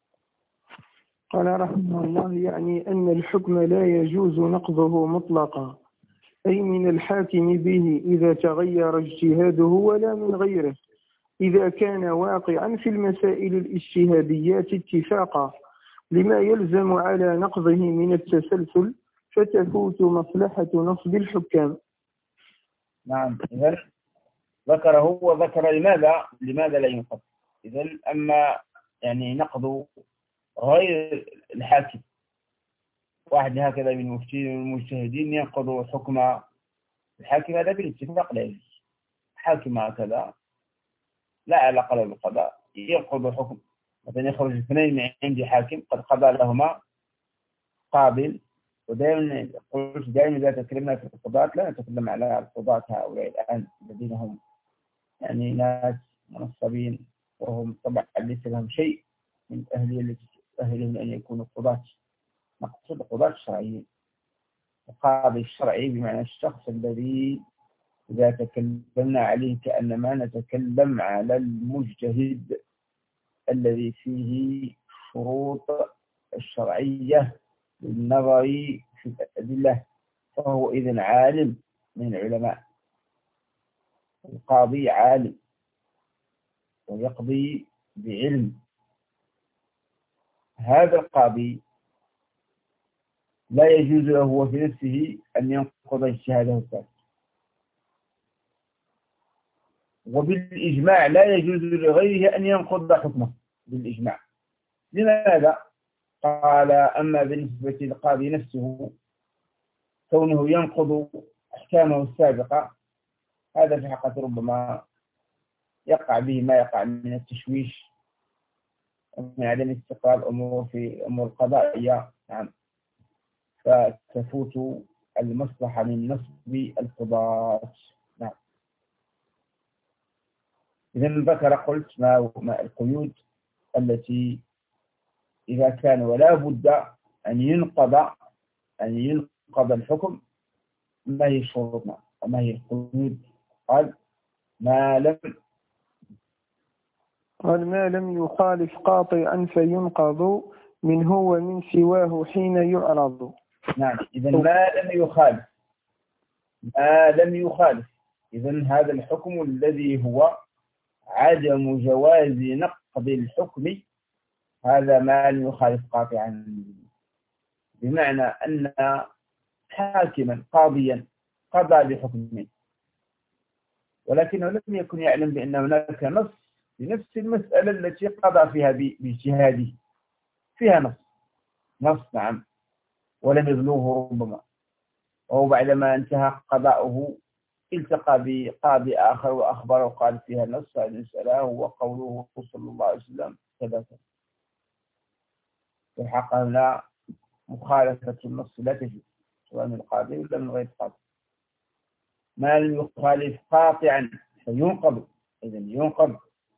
قال رحمه الله: يعني أن الحكم لا يجوز نقضه مطلقا، أي من الحاكم به إذا تغير اجتهاده ولا من غيره، إذا كان واقعا في المسائل الاجتهاديات اتفاقا، لما يلزم على نقضه من التسلسل، فتفوت مصلحة نصب الحكام. نعم، إذن ذكره وذكر لماذا لماذا لا ينقض. إذن أما يعني نقض غير الحاكم، واحد هكذا من المفتين والمجتهدين ينقض حكم الحاكم، هذا بالاتفاق لا يجوز. حاكم هكذا لا علاقة له بالقضاء ينقض حكم، مثلا يخرج اثنين من عندي حاكم قد قضى لهما قاضي. ودائما قلت دائما إذا تكلمنا في القضاة لا نتكلم على القضاة هؤلاء الآن الذين هم يعني ناس منصبين وهم طبعا ليس لهم شيء من أهلية أهلهم أن يكونوا قضاة. مقصود القضاة الشرعيين، القاضي الشرعي بمعنى الشخص الذي إذا تكلمنا عليه كأنما نتكلم على المجتهد الذي فيه شروط الشرعية للنظر في الأدلة، فهو إذن عالم من العلماء. القاضي عالم ويقضي بعلم. هذا القاضي لا يجوز له هو في نفسه أن ينقض اجتهاده الثابت، وبالإجماع لا يجوز لغيره أن ينقض حكمه بالإجماع. لماذا؟ قال: أما بالنسبة للقاضي نفسه كونه ينقض أحكامه السابقة، هذا في حقيقة ربما يقع به ما يقع من التشويش ومن عدم استقرار الأمور في أمور القضائية. نعم، فتفوت المصلحة من نصب القضاة. نعم. إذا ذكر قلت ما, ما القيود التي إذا كان ولا بد أن ينقض أن ينقض الحكم، ما هي شروطنا وما هي القيود؟ قال: ما لم قال ما لم يخالف قاطعا فينقض منه ومن سواه حين يعرض. نعم، إذا ما لم يخالف ما لم يخالف إذا هذا الحكم الذي هو عدم جواز نقض الحكم، هذا ما لم يخالف قاطعا، بمعنى أن حاكما قاضيا قضى بحكم ولكنه لم يكن يعلم بأن هناك نص في نفس المسألة التي قضى فيها باجتهاده، فيها نص نص نعم، ولم يبلغه ربما، وهو بعدما انتهى قضاؤه التقى بقاضي آخر وأخبره وقال فيها نص هذه المسألة وقوله صلى الله عليه وسلم كذا كذا، في الحق هنا مخالفة النص لا تجوز سواء من القاضي ولا من غير القاضي. ما لم يخالف قاطعا فينقض، إذن ينقض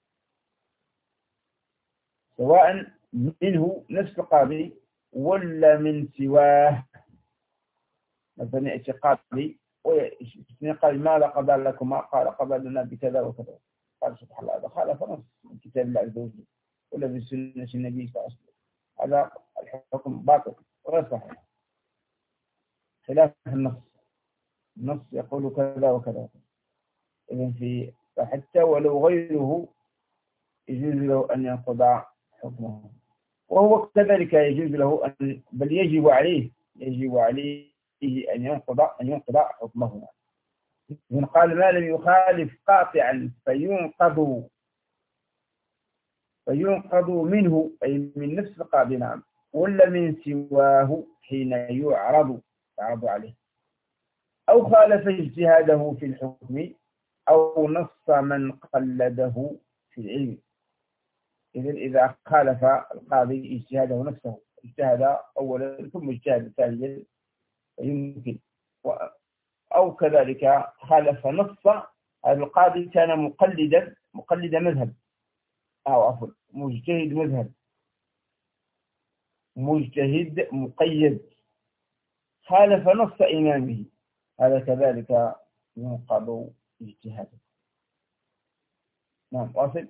سواء منه نفس القاضي ولا من سواه. مثلا يأتي قاضي قال ماذا قضى لكما؟ قال قضى لنا بكذا وكذا، قال سبحان الله هذا خالف نص من كتاب الله عز وجل ولا من سنة النبي صلى الله عليه وسلم، هذا الحكم باطل وغير صحيح خلاف النص. النص يقول كذا وكذا. إذن في فحتى ولو غيره يجوز له أن ينقض حكمه، وهو كذلك يجوز له أن بل يجب عليه يجب عليه أن ينقض أن ينقض حكمه. من قال ما لم يخالف قاطعا فينقض فينقض منه أي من نفس القاضي نعم ولا من سواه حين يعرض يعرض عليه، أو خالف اجتهاده في الحكم أو نص من قلده في العلم. إذن إذا خالف القاضي اجتهاده نفسه، اجتهد أولا ثم اجتهد ثانيا يمكن، أو كذلك خالف نص هذا القاضي كان مقلدا مقلد مذهب أو عفوا مجتهد مذهب مجتهد مقيد خالف نص إمامه، هذا كذلك ينقض اجتهاده. نعم واصل.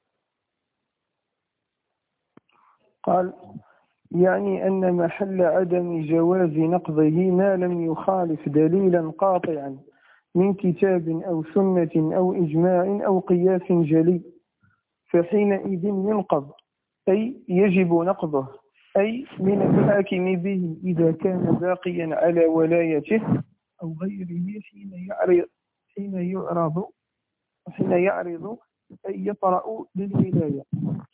قال يعني أن محل عدم جواز نقضه ما لم يخالف دليلا قاطعا من كتاب أو سنة أو إجماع أو قياس جلي، فحينئذ ينقض أي يجب نقضه، أي من الحاكم به إذا كان باقيا على ولايته أو غيره حين يعرض حين يعرض حين يعرض أي يطرأ للولاية.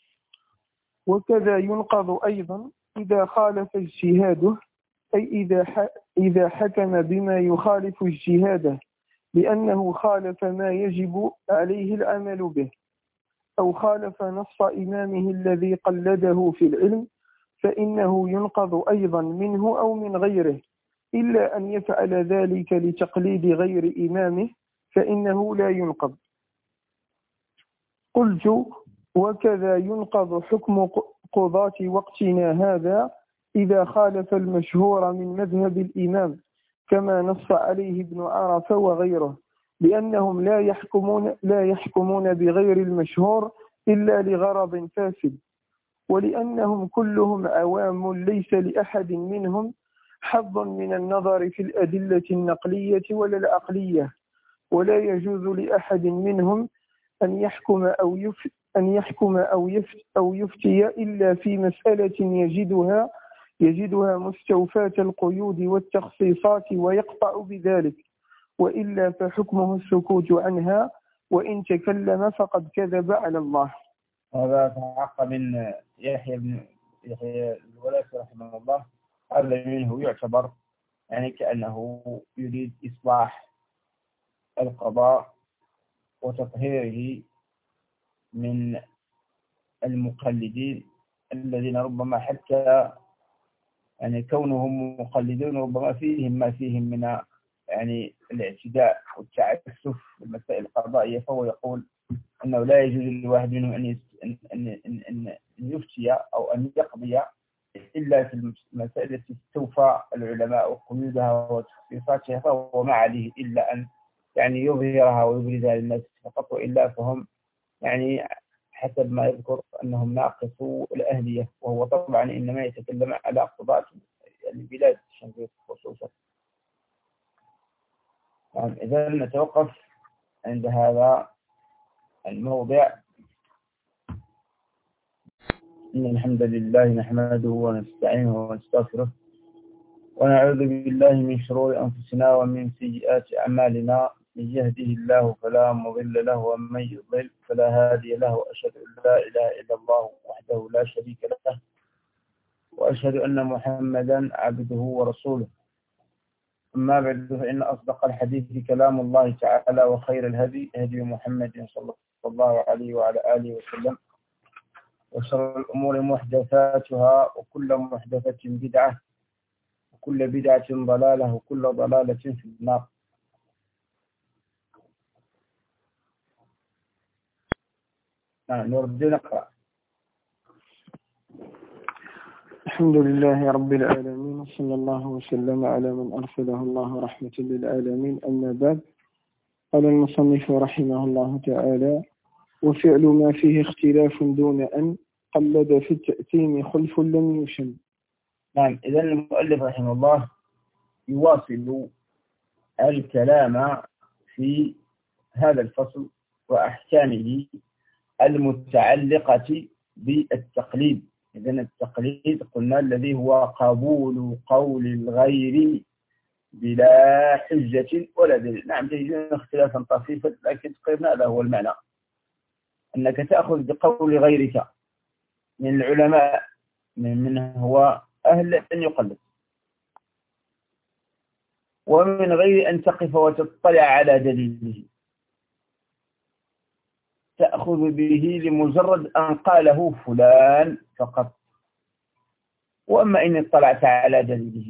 وكذا ينقض أيضا إذا خالف اجتهاده، أي إذا إذا حكم بما يخالف اجتهاده لأنه خالف ما يجب عليه العمل به، أو خالف نص إمامه الذي قلده في العلم، فإنه ينقض أيضا منه أو من غيره، إلا أن يفعل ذلك لتقليد غير إمامه فإنه لا ينقض. قلت وكذا ينقض حكم قضاة وقتنا هذا إذا خالف المشهور من مذهب الإمام كما نص عليه ابن عرفة وغيره، لأنهم لا يحكمون لا يحكمون بغير المشهور إلا لغرض فاسد، ولأنهم كلهم عوام ليس لأحد منهم حظ من النظر في الأدلة النقلية ولا العقلية، ولا يجوز لأحد منهم أن يحكم أو يفتي أن يحكم أو يفتي أو يفتي إلا في مسألة يجدها يجدها مستوفاة القيود والتخصيصات ويقطع بذلك، وإلا فحكمه السكوت عنها، وإن تكلم فقد كذب على الله. هذا تعقى من يحيى بن يحيى الولاسي رحمه الله، هذا منه يعتبر يعني كأنه يريد إصلاح القضاء وتطهيره من المقلدين الذين ربما حتى يعني كونهم مقلدون ربما فيهم ما فيهم من يعني الاعتداء والتعسف في المسائل القضائية، فهو يقول أنه لا يجوز لواحد منهم أن أن أن أن يفتي أو أن يقضي إلا في المسائل التي استوفى العلماء وقيودها وتخصيصاتها، فهو ما عليه إلا أن يعني يظهرها ويبرزها للناس فقط، وإلا فهم يعني حسب ما يذكر أنهم ناقصوا الأهلية، وهو طبعا إنما يتكلم على قضاة البلاد الشنقيط خصوصا. يعني إذا نتوقف عند هذا الموضع. إن الحمد لله نحمده ونستعينه ونستغفره ونعوذ بالله من شرور أنفسنا ومن سيئات أعمالنا، من يهده الله فلا مضل له ومن يضلل فلا هادي له، وأشهد أن لا إله إلا الله وحده لا شريك له، وأشهد أن محمدا عبده ورسوله. أما بعد فإن أصدق الحديث كلام الله تعالى وخير الهدي هدي محمد صلى الله عليه وعلى آله وسلم وشر الأمور محدثاتها وكل محدثة بدعة وكل بدعة ضلالة وكل ضلالة في النار. نرد نقرأ. الحمد لله رب العالمين صلى الله وسلم على من أرسله الله رحمة للعالمين. أما بعد، قال المصنف رحمه الله تعالى: وفعل ما فيه اختلاف دون أن قلد في التأثيم خلف لم يشن. نعم، إذن المؤلف رحمه الله يواصل الكلام في هذا الفصل وأحكامه المتعلقة بالتقليد. إذن التقليد قلنا الذي هو قبول قول الغير بلا حجة ولا دليل. نعم، تجدون اختلافا طفيفا لكن تقريبا هذا هو المعنى، أنك تأخذ بقول غيرك من العلماء من هو أهل أن يقلد، ومن غير أن تقف وتطلع على دليله، تأخذ به لمجرد أن قاله فلان فقط. وأما إن اطلعت على دليله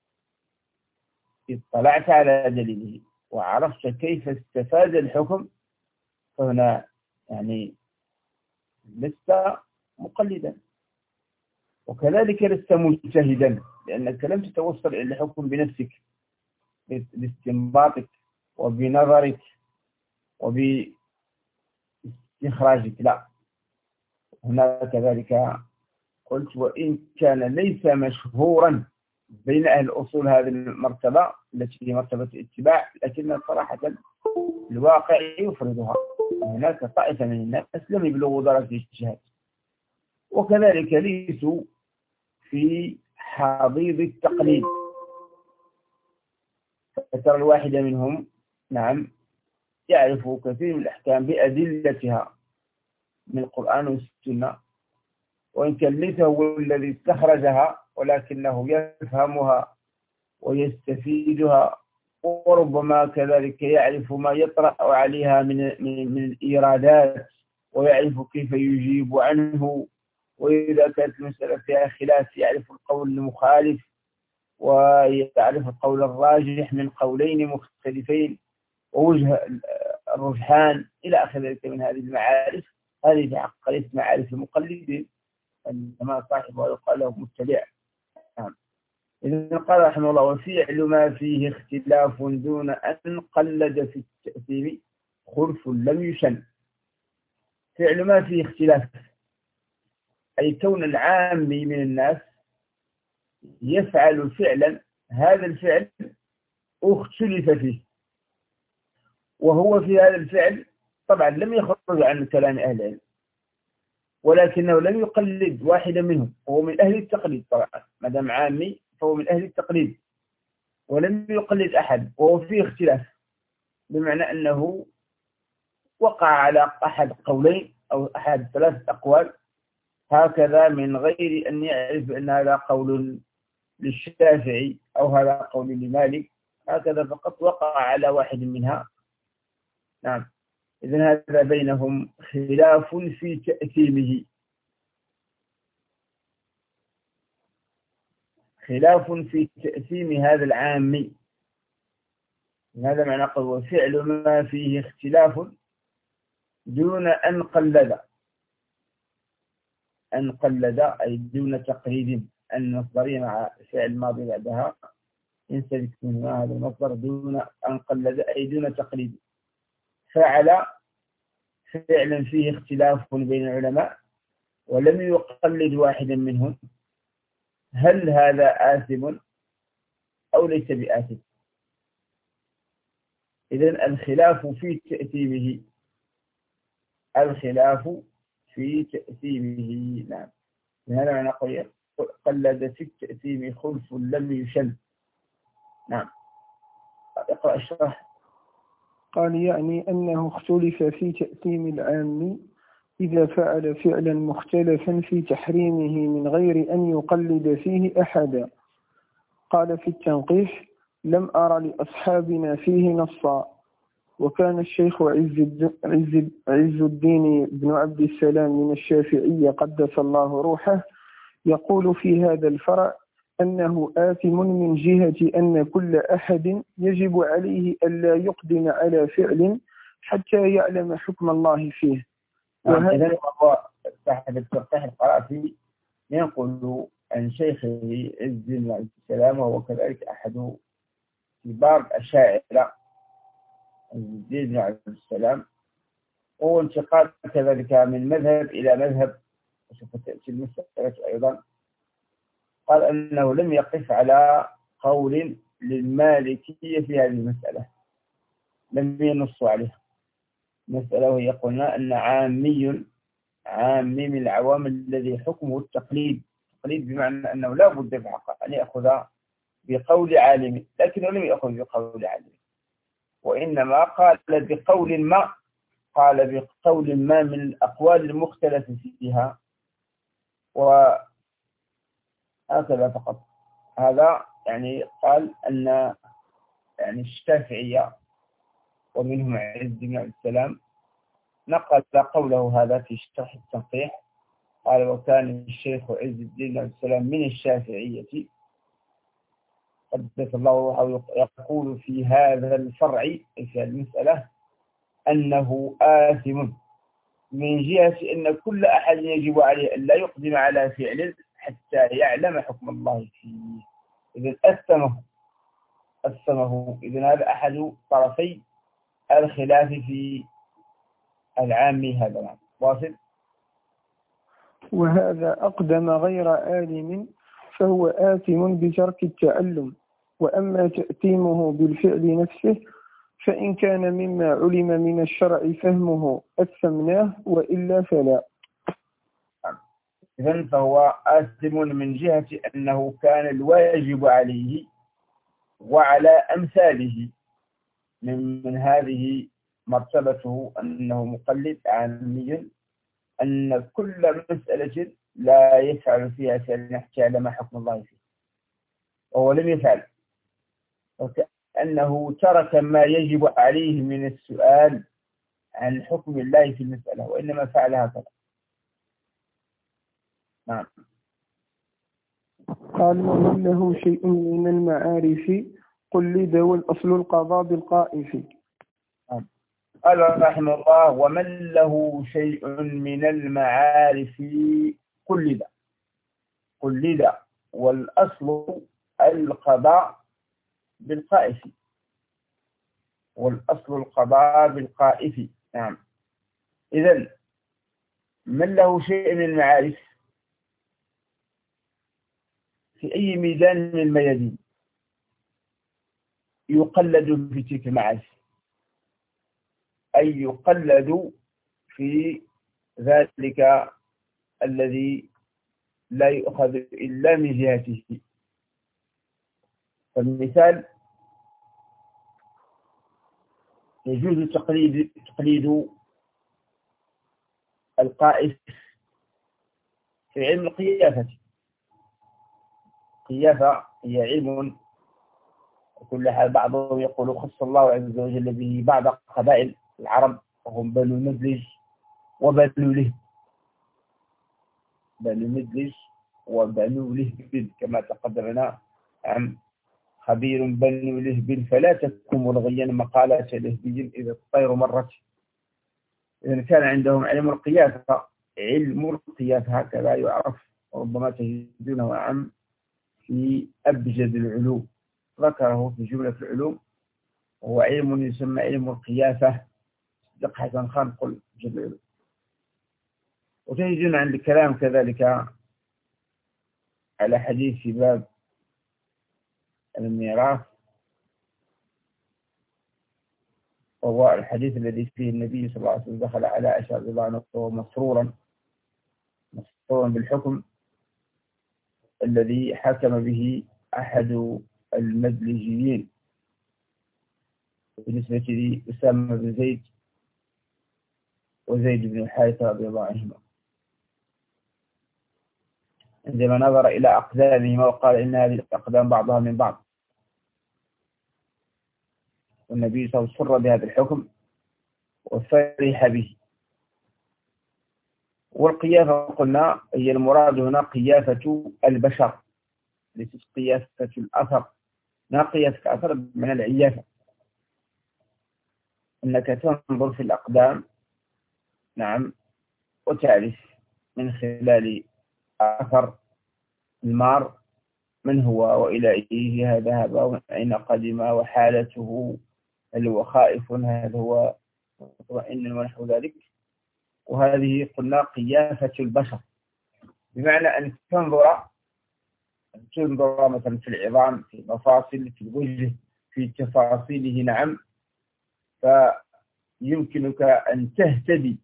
اطلعت على دليله وعرفت كيف استفاد الحكم، فهنا يعني لست مقلدا، وكذلك لست مجتهدا، لأنك لم تتوصل إلى الحكم بنفسك باستنباطك وبنظرك وباستخراجك، لا. هنا كذلك قلت: وإن كان ليس مشهورا بين أهل الأصول هذه المرتبة التي هي مرتبة الاتباع، لكن صراحة الواقع يفرضها. هناك طائفة من الناس لم يبلغوا درجة الاجتهاد، وكذلك ليسوا في حضيض التقليد، فترى الواحد منهم نعم يعرف كثير من الأحكام بأدلتها من القرآن والسنة، وإن كان ليس هو الذي استخرجها ولكنه يفهمها ويستفيدها، وربما كذلك يعرف ما يطرأ عليها من من, من الإيرادات، ويعرف كيف يجيب عنه، وإذا كانت المسألة فيها خلاف يعرف القول المخالف ويعرف القول الراجح من قولين مختلفين ووجه الرجحان إلى آخر ذلك من هذه المعارف. هذه عقلية معارف المقلدين، عندما صاحبه يقال له متبع. نعم. إذن قال رحمه الله: وفعل ما فيه اختلاف دون أن قلد في التأثير خلف لم يشن. فعل ما فيه اختلاف أي كون العام من الناس يفعل فعلا، هذا الفعل اختلف فيه، وهو في هذا الفعل طبعا لم يخرج عن كلام أهل العلم، ولكنه لم يقلد واحدا منهم، وهو من أهل التقليد. طبعا ما دام عامي فهو من أهل التقليد، ولم يقلد أحد، وهو فيه اختلاف، بمعنى أنه وقع على أحد قولين أو أحد ثلاث أقوال هكذا من غير أن يعرف أن هذا قول للشافعي أو هذا قول لمالك، هكذا فقط وقع على واحد منها. نعم، إذن هذا بينهم خلاف في تأثيمه، خلاف في تأثيم هذا العام. هذا معنى قول: وفعل ما فيه اختلاف دون أن قلد. أن قلد أي دون تقليد، المصدرية مع فعل الماضي بعدها ينسلك منها هذا المصدر، دون أن قلد أي دون تقليد. فعل فعلا فيه اختلاف بين العلماء ولم يقلد واحدا منهم، هل هذا آثم أو ليس بآثم؟ إذن الخلاف في تأثيمه، الخلاف في تأثيمه. نعم، هذا معنى قول: قلد في التأثيم خلف لم يشن. نعم، اقرأ الشرح. قال: يعني أنه اختلف في تأثيم العام إذا فعل فعلا مختلفا في تحريمه من غير أن يقلد فيه أحدا. قال في التنقيح: لم أر لأصحابنا فيه نصا. وكان الشيخ عز عز الدين بن عبد السلام من الشافعية قدس الله روحه يقول في هذا الفرع أنه آثم من جهة أن كل أحد يجب عليه ألا يقدم على فعل حتى يعلم حكم الله فيه. وهذا هو صاحب الترقيح القرافي ينقل عن شيخه عز بن عبد السلام، وهو كذلك أحد كبار الأشاعرة عز الدين بن عبد السلام، وهو انتقال كذلك من مذهب إلى مذهب، وسوف تأتي المسألة أيضا. قال أنه لم يقف على قول للمالكية في هذه المسألة، لم ينصوا عليها مسألة، وهي قلنا أن عامي عامي من العوام الذي حكمه التقليد، التقليد بمعنى أنه لا بد في حقه أن يأخذ بقول عالم، لكنه لم يأخذ بقول عالم، وإنما قال بقول ما قال بقول ما من الأقوال المختلف فيها، وهكذا فقط. هذا يعني قال أن يعني الشافعية ومنهم عز بن عبد السلام نقل قوله هذا في شرح التنقيح، قال وكان الشيخ عز الدين بن عبد السلام من الشافعية قدس الله روحه يقول في هذا الفرع في هذه المسألة أنه آثم من جهة أن كل أحد يجب عليه أن لا يقدم على فعل حتى يعلم حكم الله فيه. إذن أثمه أثمه إذن هذا أحد طرفي الخلاف في العام هذا. واصل. وهذا أقدم غير عالم فهو آثم بترك التعلم. وأما تأثيمه بالفعل نفسه فإن كان مما علم من الشرع فهمه أثمناه، وإلا فلا. إذن فهو آثم من جهة أنه كان الواجب عليه وعلى أمثاله من, من هذه مرتبته أنه مقلد عامي، أن كل مسألة لا يفعل فيها فعلا حتى يعلم حكم الله فيه، وهو لم يفعل، وكأنه ترك ما يجب عليه من السؤال عن حكم الله في المسألة، وإنما فعل هكذا. نعم. قال ومن له شيء من المعارف قلد والأصل القضاء بالقائف. نعم. قال رحمه الله ومن له شيء من المعارف قلد قلد والأصل القضاء بالقائف والأصل القضاء بالقائف. نعم. إذن من له شيء من المعارف في أي ميدان من الميادين يقلد في تلك المعارف، أي يقلد في ذلك الذي لا يؤخذ إلا من جهته. فالمثال يجوز تقليد تقليد القائف في علم القيافة. القيافة هي علم كل حال بعضهم يقول خص الله عز وجل به بعض قبائل العرب، وهم بنو مدلج وبنو لهب، بنو مدلج وبنو لهب كما تقدمنا عن خبير بنو لهب فلا تكن ملغيا مقالات لهبي إذا الطير مرت. إذا كان عندهم علم القيافة، علم القيافة هكذا يعرف، وربما تجدونه عام في أبجد العلوم، ذكره في جملة العلوم، وهو علم يسمى علم القيافة. صدق حسن خان قل أبجد العلوم. وتجدون عند الكلام كذلك على حديث باب الميراث، وهو الحديث الذي فيه النبي صلى الله عليه وسلم دخل على عائشة رضي الله عنها وهو مسرورا مسرورا بالحكم الذي حكم به أحد المدلجيين بالنسبة لأسامة بن زيد وزيد بن الحارثة رضي الله عنهما، عندما نظر إلى أقدامهما وقال إن هذه الأقدام بعضها من بعض، والنبي صلى الله عليه وسلم سر بهذا الحكم وفرح به. والقيافة قلنا هي المراد هنا قيافة البشر، ليست قيافة الأثر. لا قيافة الأثر بمعنى العيافة، أنك تنظر في الأقدام نعم وتعرف من خلال أثر المار من هو وإلى أيه ذهب ومن أين قدم وحالته، هل هو خائف هل هو مطمئن ونحو ذلك. وهذه قلنا قيافة البشر، بمعنى أن تنظر أن تنظر مثلا في العظام، في المفاصل، في الوجه، في تفاصيله نعم، فيمكنك أن تهتدي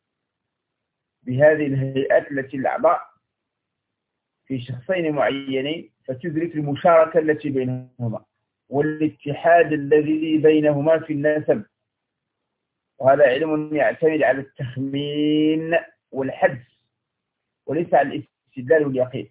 بهذه الهيئات التي الأعضاء في شخصين معينين، فتدرك المشاركة التي بينهما والاتحاد الذي بينهما في النسب. وهذا علم يعتمد على التخمين والحدس وليس على الاستدلال واليقين،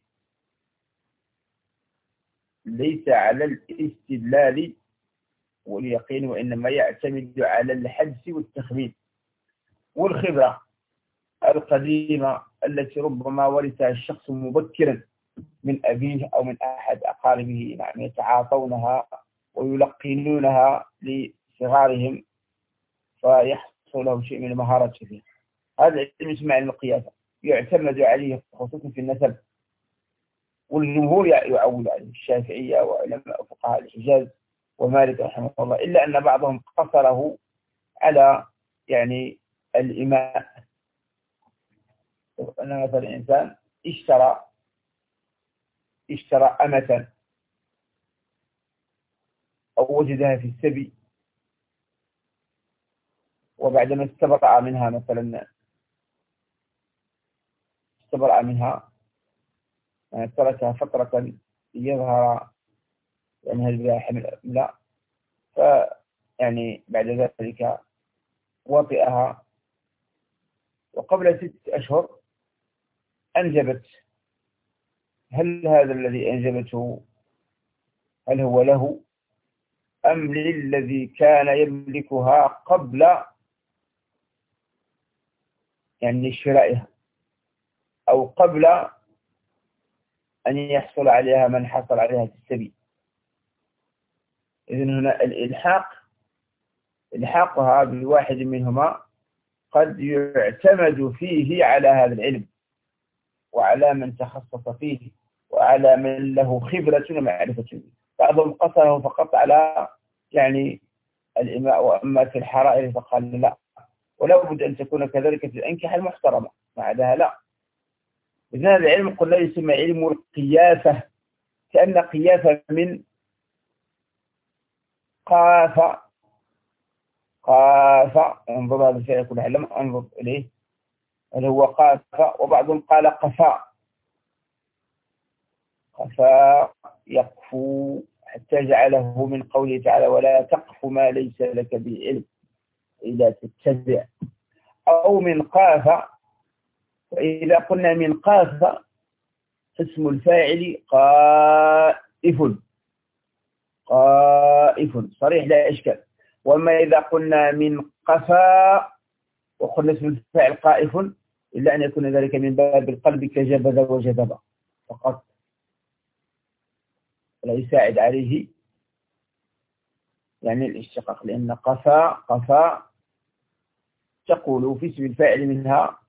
ليس على الاستدلال واليقين، وإنما يعتمد على الحدس والتخمين والخبرة القديمة التي ربما ورثها الشخص مبكرا من أبيه أو من أحد أقاربه، نعم يتعاطونها ويلقنونها لصغارهم فيحصل له شيء من المهارات فيها. هذا العلم يسمى علم القياسة، يعتمد عليه خصوصا في النسب، والجمهور يعول عليه، الشافعية وعلماء فقهاء الحجاز ومالك رحمه الله، إلا أن بعضهم قصره على يعني الإماء. أن مثلا إنسان اشترى اشترى أمة أو وجدها في السبي، وبعدما استبرأ منها مثلا استبرأ منها يعني تركها فترة يظهر يعني هل بها حمل لا، فيعني بعد ذلك وطئها وقبل ست أشهر أنجبت. هل هذا الذي أنجبته هل هو له أم للذي كان يملكها قبل يعني شرائها أو قبل أن يحصل عليها من حصل عليها في السبيل؟ إذن هنا الإلحاق إلحاقها بواحد منهما قد يعتمد فيه على هذا العلم وعلى من تخصص فيه وعلى من له خبرة ومعرفة به. بعضهم قصره فقط على يعني الإماء، وأما في الحرائر فقال لا، ولا بد أن تكون كذلك في الأنكحة المحترمة، مع ذلك لا. إذن هذا العلم قلنا يسمى علم القياسة، كأن قياسة من قاف قاف انظر هذا الشيء يقول علم انظر إليه هل هو قاف، وبعضهم قال قفا قفا يقفو، حتى جعله من قوله تعالى ولا تقف ما ليس لك به علم إذا تتبع، أو من قاف. وإذا قلنا من قاف اسم الفاعل قائف قائف صريح لا إشكال. وما إذا قلنا من قفا وقلنا اسم الفاعل قائف، إلا أن يكون ذلك من باب القلب كجبذ وجذب فقط، لا يساعد عليه يعني الاشتقاق، لأن قفا قفا تقول في اسم الفاعل منها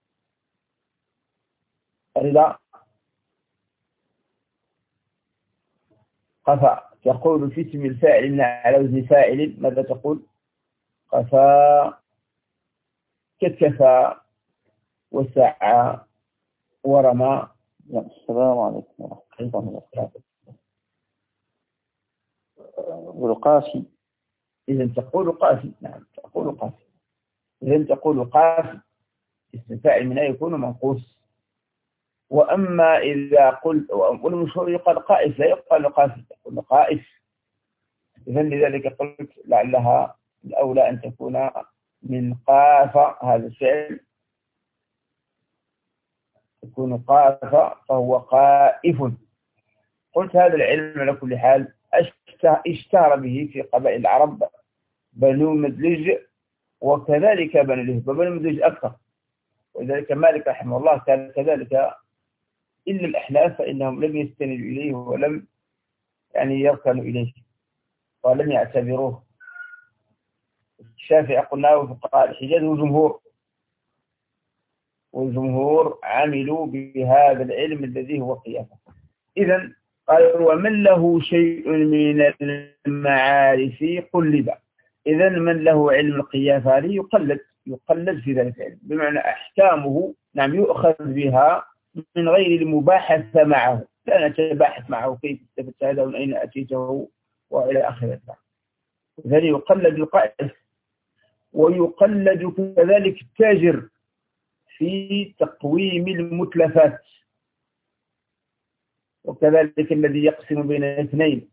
رضا، قفا تقول في اسم الفاعل منها على وزن فاعل ماذا تقول؟ قفا ككفى وسعى ورمى. السلام عليكم ورحمة الله وبركاته. والقاسي إذا تقول قاسي، نعم تقول قاسي. إذا تقول قاسي اسم فاعل منها يكون منقوص. وأما إذا قلت والمشهور يقال قائف لا يقال قاسي، يقول قائف. إذا لذلك قلت لعلها الأولى أن تكون من قاف، هذا الفعل يكون قاف فهو قائف. قلت هذا العلم على كل حال اشتهر به في قبائل العرب بنو مدلج وكذلك بنو لهب، بنو مدلج أكثر، ولذلك مالك رحمه الله كان كذلك، إلا الأحناف فإنهم لم يستندوا إليه ولم يعني يركنوا إليه ولم يعتبروه. الشافعي قلنا وفقهاء الحجاز والجمهور والجمهور عملوا بهذا العلم الذي هو قياسه. إذن قال ومن له شيء من المعارف قلد. إذن من له علم القياسة يقلد يقلد في ذلك العلم، بمعنى أحكامه نعم يؤخذ بها من غير المباحثة معه، لا نتباحث معه كيف استفدت هذا ومن أين أتيته وإلى آخره. إذن يقلد القائس، ويقلد كذلك التاجر في تقويم المتلفات، وكذلك الذي يقسم بين اثنين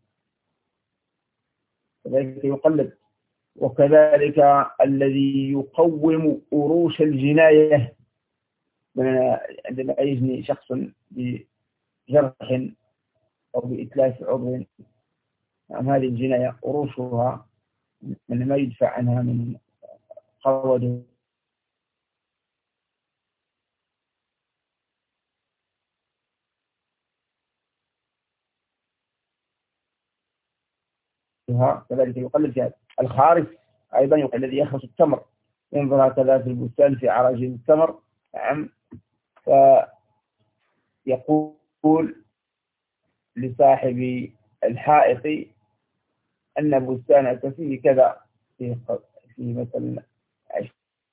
كذلك يقلد، وكذلك الذي يقوم أروش الجناية، عندما يجني شخص بجرح أو بإتلاف عضو، نعم هذه الجناية أروشها من ما يدفع عنها من قوده كذلك يقلد في هذا. الخارس أيضا يقلد، الذي يخرس التمر ينظر هكذا في البستان في عراجين التمر، نعم، فيقول لصاحب الحائط أن بستانك فيه كذا، في في مثل عشر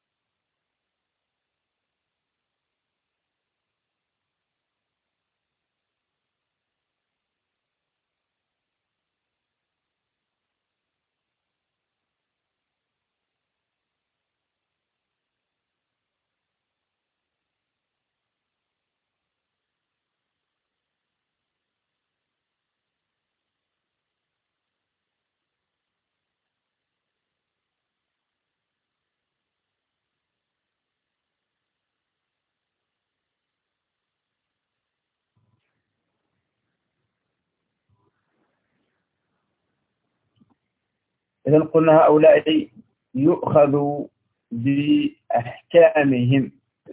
إذن قلنا هؤلاء يؤخذ بأحكامهم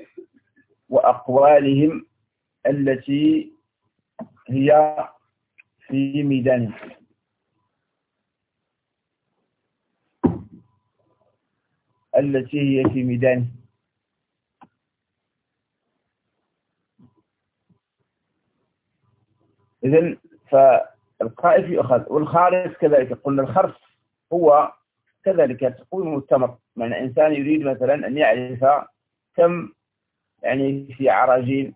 وأقوالهم التي هي في ميدانهم، التي هي في ميدانه. إذن فالقائف يؤخذ، والخارس كذلك. قلنا الخرس هو كذلك تقويم التمر، معنى إنسان يريد مثلا أن يعرف كم يعني في عراجين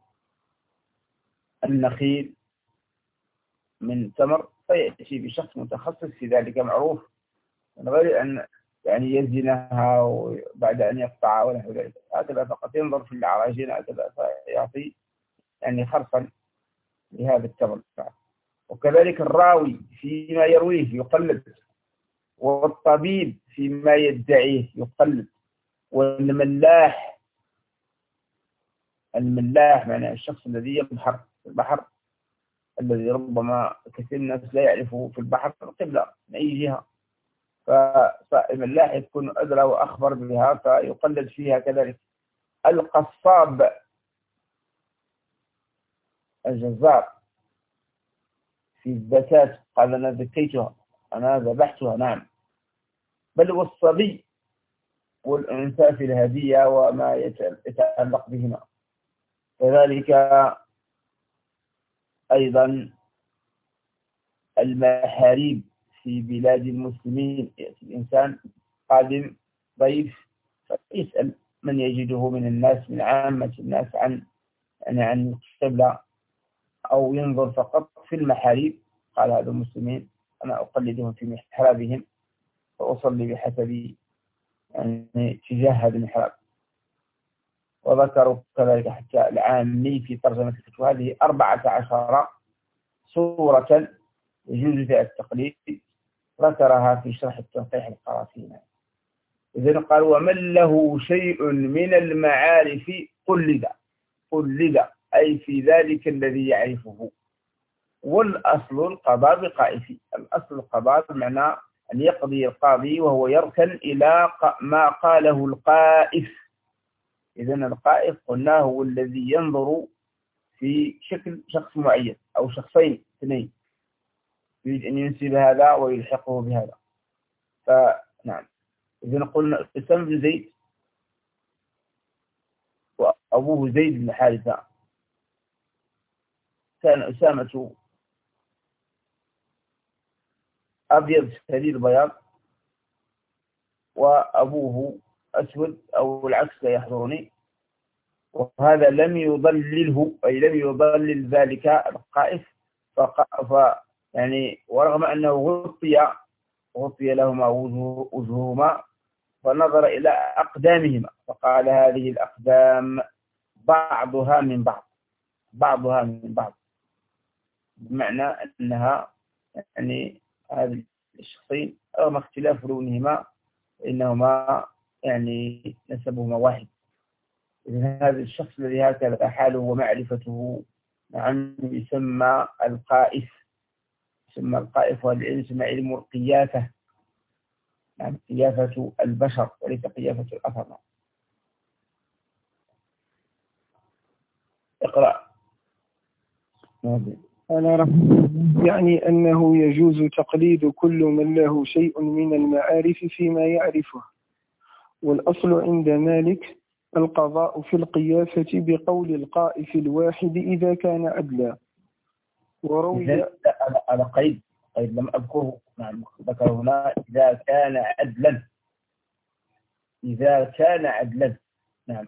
النخيل من تمر، فيأتي بشخص متخصص في ذلك معروف من غير أن يعني يزنها وبعد أن يقطعها ونحو ذلك، هكذا فقط ينظر في العراجين هكذا فيعطي يعني خرصا لهذا التمر. وكذلك الراوي فيما يرويه يقلد، والطبيب فيما يدعيه يقلد، والملاح الملاح معنى الشخص الذي يبحر في البحر، الذي ربما كثير من الناس لا يعرفه في البحر القبلة من أي جهة، فالملاح يكون أدرى وأخبر بها فيقلد فيها كذلك. القصاب الجزار في الزكاة قال أنا زكيتها أنا ذبحتها، نعم، بل والصبي والأنثى في الهدية وما يتعلق بهما. كذلك أيضا المحاريب في بلاد المسلمين، يأتي الإنسان قادم ضيف فيسأل من يجده من الناس من عامة الناس عن يعني عن القبلة، أو ينظر فقط في المحاريب، قال هذا المسلمين أنا أقلدهم في محرابهم فأصلي بحسب يعني اتجاه هذا المحراب. وذكروا كذلك حتى العامي في ترجمة الفتوى هذه أربعة عشر سورة يجوز فيها التقليد، ذكرها في شرح التنقيح القرافين. إذن قال ومن له شيء من المعارف قلد، قلد أي في ذلك الذي يعرفه. والأصل القضاء بقائفي، الأصل القضاء بمعنى أن يقضي القاضي وهو يركن إلى ما قاله القائف. إذن القائف قلنا هو الذي ينظر في شكل شخص معين أو شخصين اثنين، يريد أن ينسب هذا ويلحقه بهذا. فنعم، إذن قلنا أسامة بن زيد وأبوه زيد بن حارثة. كان أسامة أبيض شديد البياض وأبوه أسود أو العكس لا يحضرني، وهذا لم يضلله أي لم يضلل ذلك القائف. ف يعني ورغم أنه غطي غطي لهما وجههما فنظر إلى أقدامهما فقال هذه الأقدام بعضها من بعض بعضها من بعض، بمعنى أنها يعني هذه الشخصين رغم اختلاف لونهما إنهما يعني نسبهما واحد. إذن هذا الشخص الذي هكذا حاله ومعرفته نعم يسمى القائف، يسمى القائف، والعلم يسمى علم القيافة، نعم قيافة البشر وليس قيافة الأثر. اقرأ. قال رحمه الله يعني أنه يجوز تقليد كل من له شيء من المعارف فيما يعرفه، والأصل عند مالك القضاء في القيافة بقول القائف الواحد إذا كان عدلا. وروي على قيد قيد لم أذكره، نعم ذكر هنا إذا كان عدلا، إذا كان عدلا. نعم.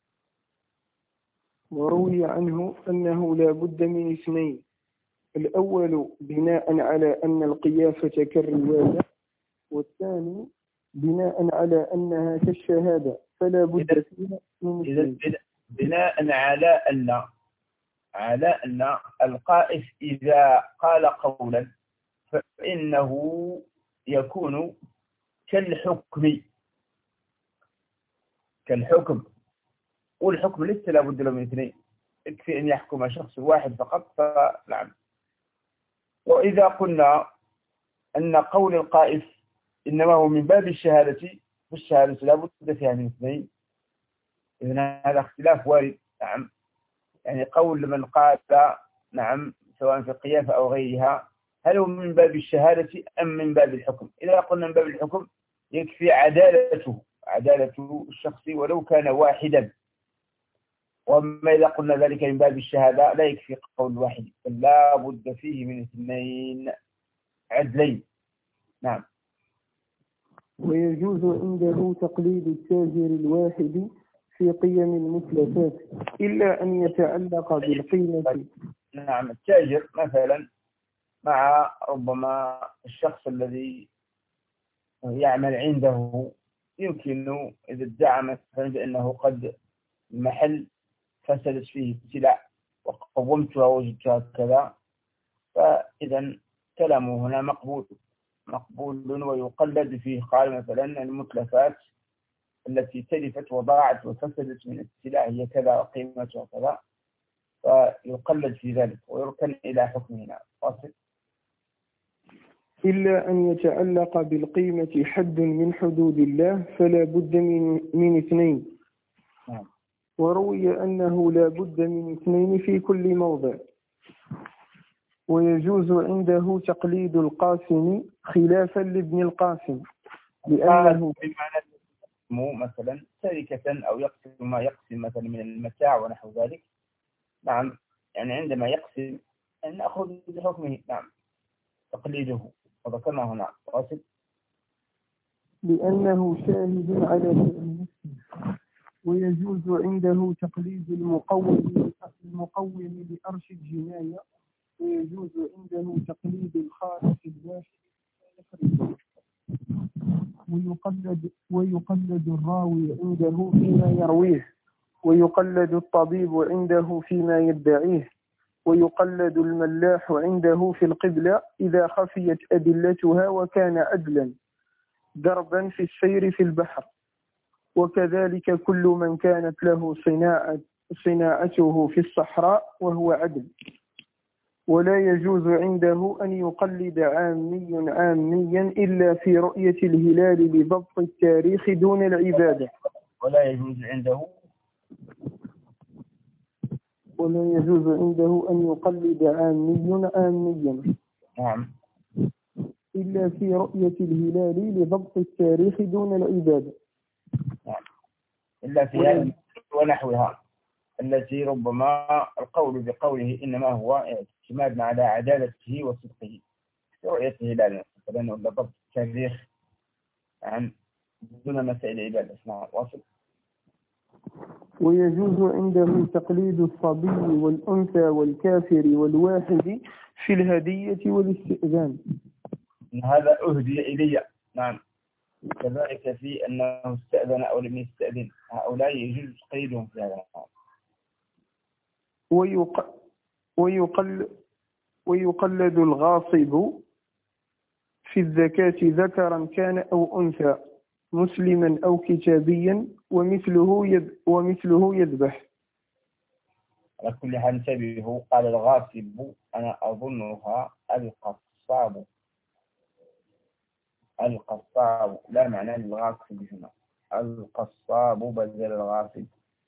وروي عنه أنه لا بد من اثنين: الأول بناء على أن القيافة كالرواية، والثاني بناء على أنها كالشهادة فلا بد فيها من اثنين. بناء على أن على أن القائف إذا قال قولا فإنه يكون كالحكم كالحكم والحكم ليس لا بد له من اثنين، يكفي أن يحكم شخص واحد فقط. فنعم. وإذا قلنا أن قول القائف إنما هو من باب الشهادة فالشهادة لا بد فيها من اثنين، إذن هذا اختلاف وارد. نعم، يعني قول من قال نعم سواء في القيافة أو غيرها هل هو من باب الشهادة أم من باب الحكم؟ إذا قلنا من باب الحكم يكفي عدالته عدالة الشخص ولو كان واحدا، وما إذا قلنا ذلك من باب الشهادة لا يكفي قول واحد، لا بد فيه من اثنين عدلين. نعم. ويجوز عنده تقليد التاجر الواحد في قيم المتلفات إلا أن يتعلق بالقيمة. نعم، التاجر مثلا مع ربما الشخص الذي يعمل عنده يمكن إذا ادعى مثلا بأنه قد المحل فسدت فيه سلع وقومتها وجدتها كذا، فإذا كلامه هنا مقبول مقبول ويقلد فيه. قال مثلا المتلفات التي تلفت وضاعت وفسدت من السلع هي كذا وقيمتها كذا، فيقلد في ذلك ويركن إلى حكمنا. واصل. إلا أن يتعلق بالقيمة حد من حدود الله فلا بد من, من اثنين. نعم. وروي أنه لا بد من اثنين في كل موضع. ويجوز عنده تقليد القاسم خلافا لابن القاسم، لأنه بمعنى مثلا شركة أو يقسم ما يقسم مثلا من المتاع ونحو ذلك. نعم، يعني عندما يقسم أن نأخذ بحكمه. نعم، تقليده وذكرنا هنا. واصل. لأنه شاهد على شأن نفسه. ويجوز عنده تقليد المقوم المقوم بأرش الجناية. ويجوز عنده تقليد الخالق الواحد ويقلد ويقلد الراوي عنده فيما يرويه، ويقلد الطبيب عنده فيما يدعيه، ويقلد الملاح عنده في القبلة إذا خفيت أدلتها وكان عدلا دربا في السير في البحر. وكذلك كل من كانت له صناعة صناعته في الصحراء وهو عدل. ولا يجوز عنده أن يقلد عامي عاميا إلا في رؤية الهلال لضبط التاريخ دون العبادة. ولا يجوز عنده ولا يجوز عنده أن يقلد عامي عاميا نعم إلا في رؤية الهلال لضبط التاريخ دون العبادة. نعم إلا في هذه ونحوها التي ربما القول بقوله إنما هو اعتماد على عدالته وصدقه في رؤية الهلال مثلا ولا ضبط التاريخ عن دون مسائل العبادة. نعم واصل. ويجوز عنده تقليد الصبي والأنثى والكافر والواحد في الهدية والاستئذان. هذا أهدي إلي. نعم كذلك في أنه استأذن أو لم يستأذن هؤلاء يجوز قيدهم في هذا. ويق... ويقل... ويقلد الغاصب في الزكاة ذكرا كان أو أنثى مسلما أو كتابيا ومثله يد... ومثله يذبح. على كل حال انتبهوا. قال الغاصب أنا أظنها القصاب. القصاب لا معنى للغاصب هنا. القصاب بدل الغاصب.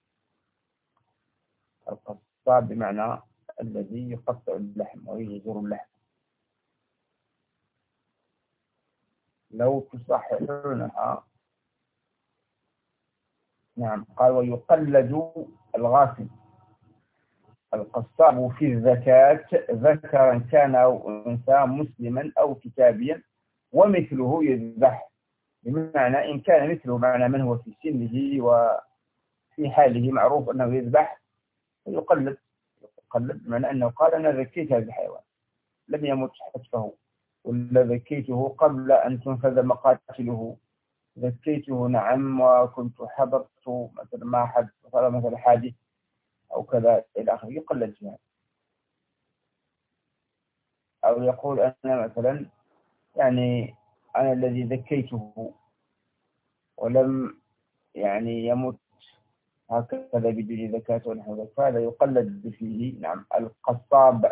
القصاب بمعنى الذي يقطع اللحم ويجزر اللحم. لو تصححونها. نعم قال ويقلد الغاصب القصاب في الزكاة ذكرا كان أو أنثى مسلما أو كتابيا ومثله يذبح. بمعنى إن كان مثله معنى من هو في سنه وفي حاله معروف أنه يذبح يقلد. يقلد بمعنى أنه قال أنا ذكيت هذا الحيوان لم يمت حتفه ولا ذكيته قبل أن تنفذ مقاتله. ذكيته نعم وكنت حضرت مثلا ما حد صار مثلا حادث أو كذا إلى آخره يقلد فيها. أو يقول أنا مثلا يعني أنا الذي ذكيته ولم يعني يمت هكذا بدون زكاة ونحو ذلك فهذا يقلد فيه. نعم القصاب.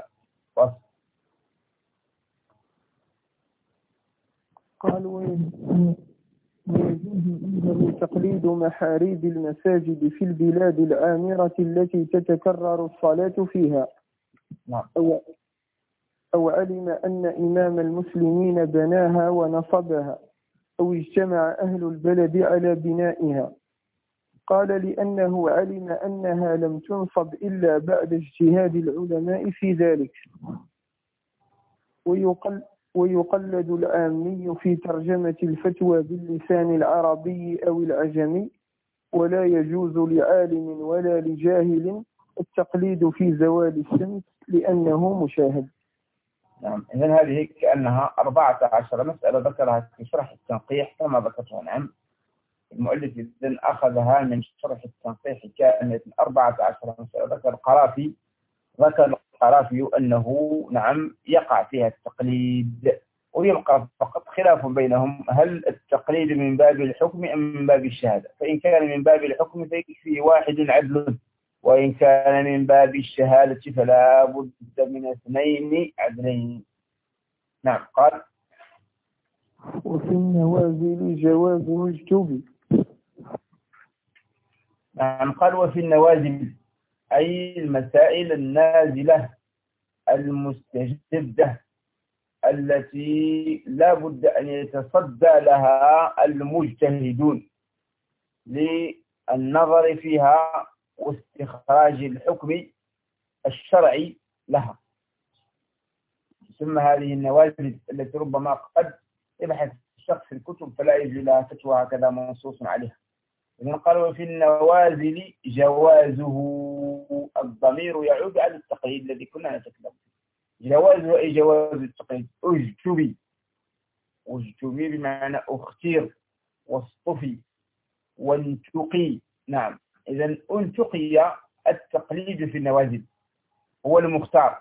قال ويجوز عنده تقليد محاريب المساجد في البلاد العامرة التي تتكرر الصلاة فيها. نعم. أو, أو علم أن إمام المسلمين بناها ونصبها أو اجتمع أهل البلد على بنائها. قال لأنه علم أنها لم تنصب إلا بعد اجتهاد العلماء في ذلك. ويقل ويقلد العامي في ترجمة الفتوى باللسان العربي أو العجمي. ولا يجوز لعالم ولا لجاهل التقليد في زوال الشمس لأنه مشاهد. نعم إذن هذه كأنها أربعة عشر مسألة ذكرها في شرح التنقيح كما ذكرتها. نعم المؤلف إذن أخذها من شرح التنقيح كانت أربعة عشر مسألة. ذكر القرافي ذكر القرافي أنه نعم يقع فيها التقليد ويبقى فقط خلاف بينهم هل التقليد من باب الحكم أم من باب الشهادة. فإن كان من باب الحكم فيكفي واحد عدل وإن كان من باب الشهادة فلا بد من اثنين عدلين. نعم قال وفي النوازل جواز مجتبي. نعم قال وفي النوازل أي المسائل النازلة المستجدة التي لا بد أن يتصدى لها المجتهدون للنظر فيها واستخراج الحكم الشرعي لها. ثم هذه النوازل التي ربما قد يبحث الشخص في الكتب فلا يجد لها فتوى هكذا منصوص عليها. إذن قالوا في النوازل جوازه الضمير يعود على التقييد الذي كنا نتكلم فيه. جوازه أي جواز التقييد. اجتبي اجتبي بمعنى اختير واصطفي وانتقي. نعم إذن انتقي التقليد في النوازل هو المختار.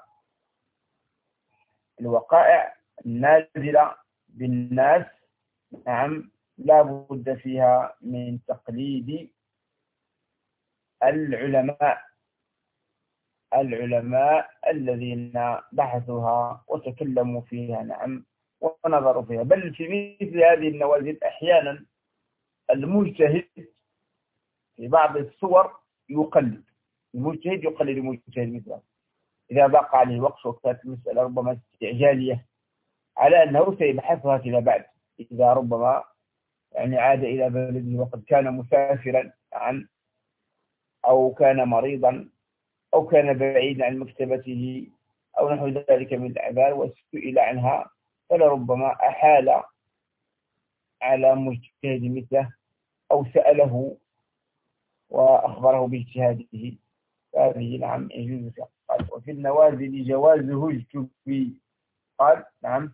الوقائع النازلة بالناس نعم لا بد فيها من تقليد العلماء العلماء الذين بحثوها وتكلموا فيها، نعم، ونظروا فيها. بل في مثل هذه النوازل أحيانا المجتهد في بعض الصور يقلد، المجتهد يقلد المجتهد مثله إذا ضاق عليه الوقت وكانت المسألة ربما استعجالية، على أنه سيبحثها فيما بعد إذا ربما يعني عاد إلى بلده وقد كان مسافرا عن أو كان مريضا أو كان بعيدا عن مكتبته أو نحو ذلك من الأعذار وسئل عنها، فلربما أحال على مجتهد مثله أو سأله وأخبره باجتهاده، فهذه نعم يجوز فيها. وفي النوازل جوازه اجتبي، قال نعم،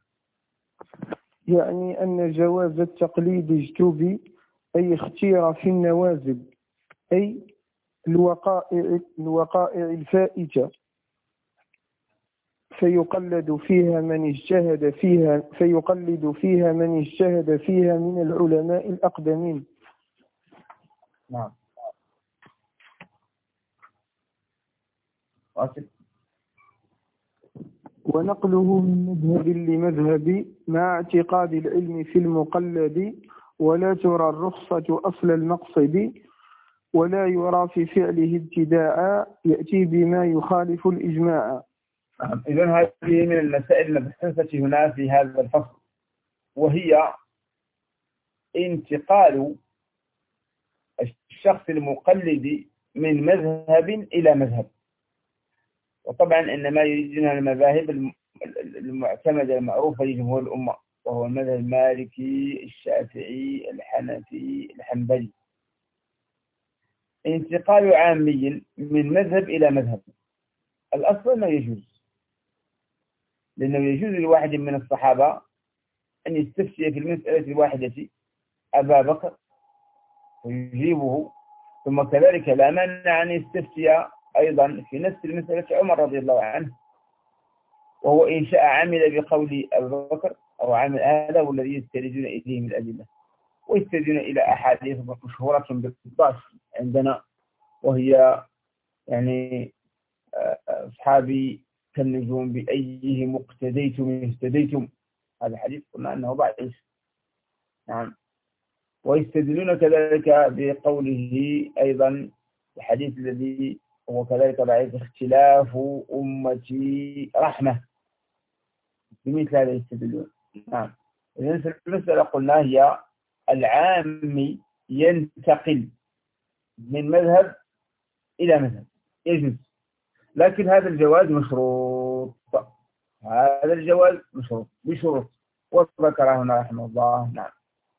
يعني أن جواز التقليد اجتبي أي اختير في النوازل، أي الوقائع, الوقائع الفائتة، فيقلد فيها من اجتهد فيها فيقلد فيها من اجتهد فيها من العلماء الأقدمين. نعم. ونقله من مذهب لمذهب مع اعتقاد العلم في المقلد، ولا ترى الرخصة أصل المقصد، ولا يرى في فعله ابتداعا يأتي بما يخالف الإجماع. إذن هذه من المسائل المبحوثة هنا في هذا الفصل، وهي انتقال الشخص المقلد من مذهب إلى مذهب. وطبعا إنما يريدنا المذاهب المعتمدة المعروفة لجمهور الأمة، وهو المذهب المالكي الشافعي الحنفي الحنبلي. انتقال عامي من مذهب إلى مذهب الأصل ما يجوز، لأنه يجوز لواحد من الصحابة أن يستفتي في المسألة الواحدة أبا بكر ويجيبه، ثم كذلك لا مانع أن يستفتي أيضا في نفس المسألة عمر رضي الله عنه، وهو إن شاء عمل بقول أبي بكر أو عمل هذا والذي يستندون إليه من الأدلة، ويستندون إلى أحاديث مشهورة بالضعف عندنا، وهي يعني أصحابي كالنجوم بأيهم اقتديتم اهتديتم، هذا حديث قلنا أنه ضعيف. نعم. ويستدلون كذلك بقوله أيضا الحديث الذي هو كذلك ضعيف، اختلاف أمتي رحمة، بمثل هذا يستدلون. نعم. إذن المسألة قلنا هي العام ينتقل من مذهب إلى مذهب يجوز، لكن هذا الجواز مشروط، هذا الجواز مشروط بشروط وذكرها هنا رحمه الله. نعم.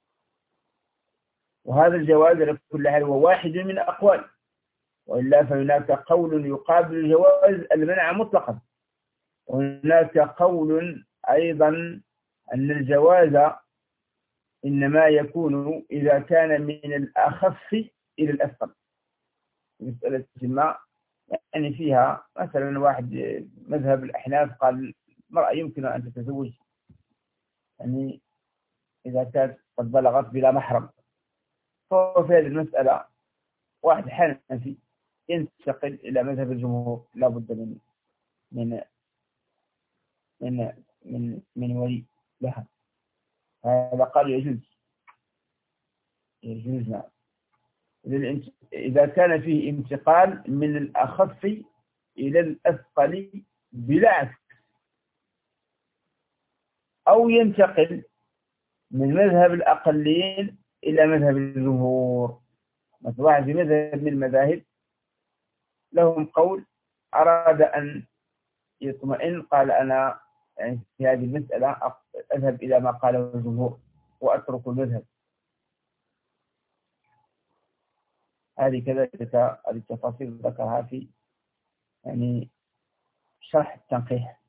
وهذا الجواز على كل حال هو واحد من الأقوال، وإلا فهناك قول يقابل الجواز المنع مطلقا، وهناك قول أيضا أن الجواز إنما يكون إذا كان من الأخف إلى الأثقل. مسألة ما يعني فيها مثلا واحد مذهب الأحناف قال المرأة يمكن أن تتزوج يعني إذا كانت قد بلغت بلا محرم، فهو في هذه المسألة واحد حنفي ينتقل إلى مذهب الجمهور لا بد من من من من من ولي لها، هذا قال يجوز يجوز. نعم. إذا كان فيه انتقال من الأخف إلى الأثقل بلا عكس، أو ينتقل من مذهب الأقلين إلى مذهب الجمهور. مثل واحد في مذهب من المذاهب لهم قول أراد أن يطمئن، قال أنا يعني في هذه المسألة أذهب إلى ما قاله الجمهور وأترك المذهب. هذه كذلك التفاصيل ذكرها في يعني شرح التنقيح.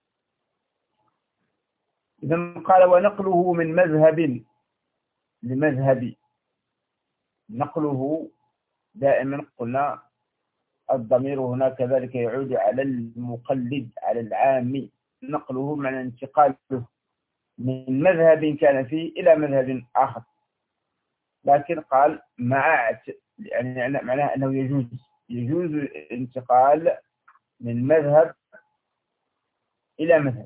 إذا قال ونقله من مذهب لمذهب، نقله دائما قلنا الضمير هنا كذلك يعود على المقلد على العام، نقله معنى انتقاله من مذهب كان فيه إلى مذهب آخر، لكن قال مع يعني معناه أنه يجوز يجوز الانتقال من مذهب إلى مذهب.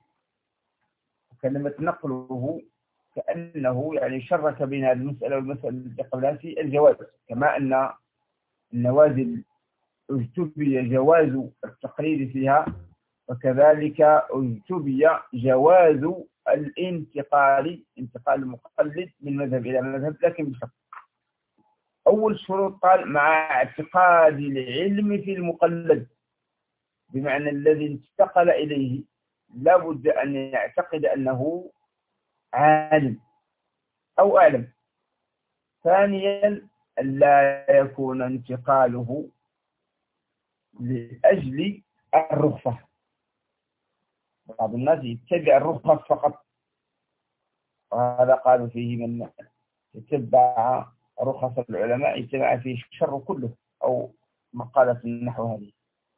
كلمة نقله كأنه يعني شرك بين هذه المسألة والمسألة التي قبلها في الجواز، كما أن النوازل اجتبي جواز التقليد فيها، وكذلك اجتبي جواز الانتقال انتقال المقلد من مذهب إلى مذهب، لكن بشرط. أول شروط قال مع اعتقاد العلم في المقلد، بمعنى الذي انتقل إليه لابد أن يعتقد أنه عالم أو أعلم. ثانيا ألا يكون انتقاله لأجل الرخصة. بعض الناس يتبع الرخص فقط، وهذا قالوا فيه من يتبع رخص العلماء يتبع فيه الشر كله، أو مقالة النحو هذه.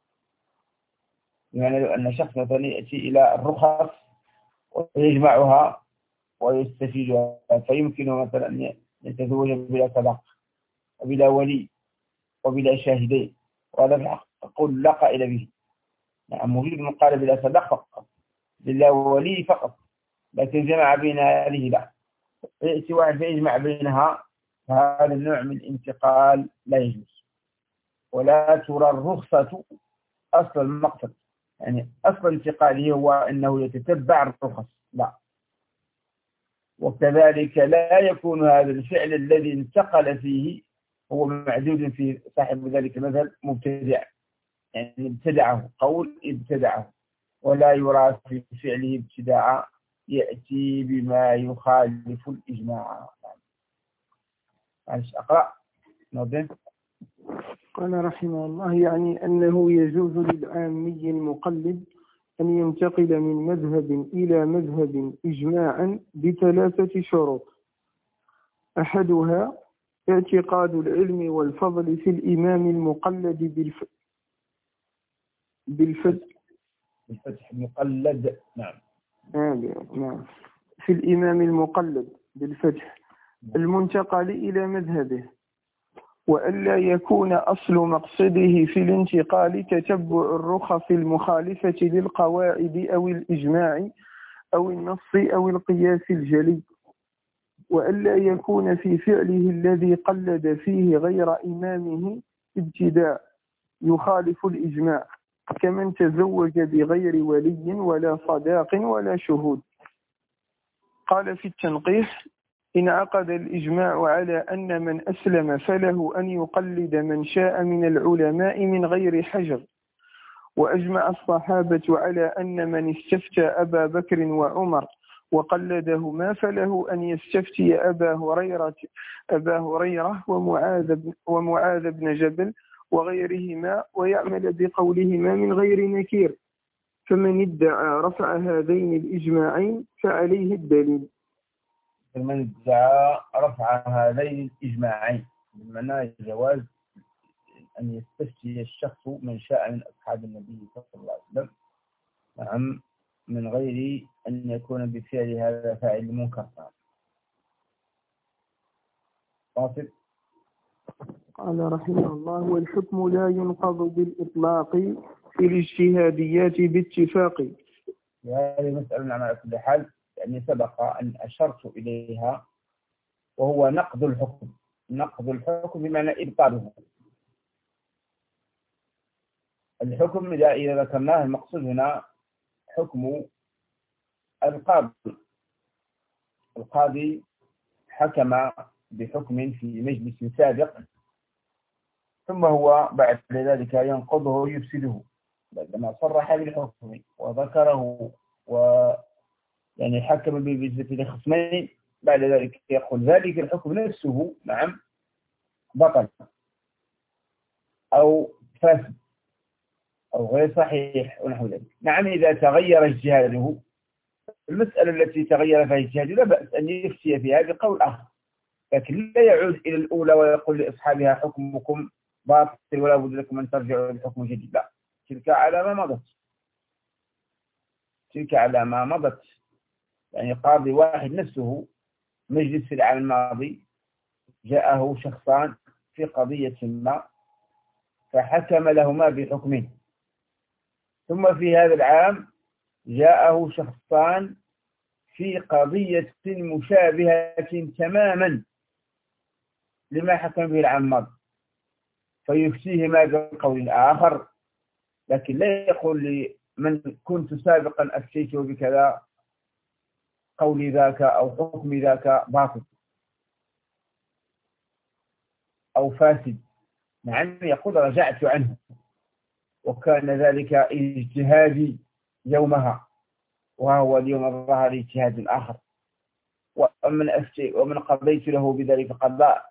يعني لو أن شخص مثلا يأتي إلى الرخص ويجمعها ويستفيدها، فيمكنه مثلا أن يتزوج بلا صداق وبلا ولي وبلا شاهدين، وهذا في الحق أقول لا قائل به. نعم موجود من قال بلا صداق فقط، بلا ولي فقط، لكن جمع بين هذه لا. يأتي واحد فيجمع بينها، فهذا النوع من الانتقال لا يجوز. ولا ترى الرخصة أصل المقصد، يعني أصل انتقاله هو أنه يتتبع الرخص، لا. وكذلك لا يكون هذا الفعل الذي انتقل فيه هو معدود في صاحب ذلك المذهب مبتدع، يعني ابتدعه، قول ابتدعه، ولا يرى في فعله ابتداعا يأتي بما يخالف الإجماع. معلش أقرأ نوضين. قال رحمه الله يعني أنه يجوز للعامي المقلد أن ينتقل من مذهب إلى مذهب إجماعا بثلاثة شروط. أحدها اعتقاد العلم والفضل في الإمام المقلد بالف... بالفتح بالفتح مقلد. نعم. آه نعم في الإمام المقلد بالفتح المنتقل إلى مذهبه، وألا يكون أصل مقصده في الانتقال تتبع الرخص المخالفة للقواعد أو الإجماع أو النص أو القياس الجلي، وألا يكون في فعله الذي قلد فيه غير إمامه ابتداع يخالف الإجماع، كمن تزوج بغير ولي ولا صداق ولا شهود. قال في التنقيح: إن عقد الإجماع على أن من أسلم فله أن يقلد من شاء من العلماء من غير حجر، وأجمع الصحابة على أن من استفتى أبا بكر وعمر وقلدهما فله أن يستفتي أبا هريرة أبا هريرة ومعاذ ومعاذ بن جبل وغيرهما ويعمل بقولهما من غير نكير، فمن ادعى رفع هذين الإجماعين فعليه الدليل. فمن ادعى رفع هذين الإجماعين بمعنى جواز أن يستفتي الشخص من شاء من أصحاب النبي صلى الله عليه وسلم، نعم، من غير أن يكون بفعل هذا فاعل منكر. واصل. قال رحمه الله: والحكم لا ينقض بالإطلاق في الاجتهاديات باتفاق. هذه مسألة على كل حال، يعني سبق أن أشرت إليها، وهو نقض الحكم. نقض الحكم بمعنى إبطاله. الحكم إذا ذكرناه المقصود هنا حكم القاضي. القاضي حكم بحكم في مجلس سابق، ثم هو بعد ذلك ينقضه ويفسده بعدما صرح بالحكم وذكره و يعني حكم بالنسبة لخصمين، بعد ذلك يقول ذلك الحكم نفسه نعم بطل أو فاسد أو غير صحيح ونحو ذلك. نعم إذا تغير اجتهاده، المسألة التي تغير فيها اجتهاده لا بأس أن يفتي فيها بقول آخر، لكن لا يعود إلى الأولى ويقول لأصحابها حكمكم باطل ولا بد لكم أن ترجعوا لحكم جديد. لا، تلك على ما مضت تلك على ما مضت يعني قاضي واحد نفسه مجلس في العام الماضي جاءه شخصان في قضية ما فحكم لهما بحكمين، ثم في هذا العام جاءه شخصان في قضية مشابهة تماما لما حكم به العام الماضي، فيفتيهما بقول آخر، لكن لا يقول لي من كنت سابقا أفتيته بكذا قولي ذاك أو حكمي ذاك باطل أو فاسد. نعم، يقول رجعت عنه وكان ذلك اجتهادي يومها، وهو اليوم ظهر اجتهاد آخر، ومن أفتي ومن قضيت له بذلك قضاء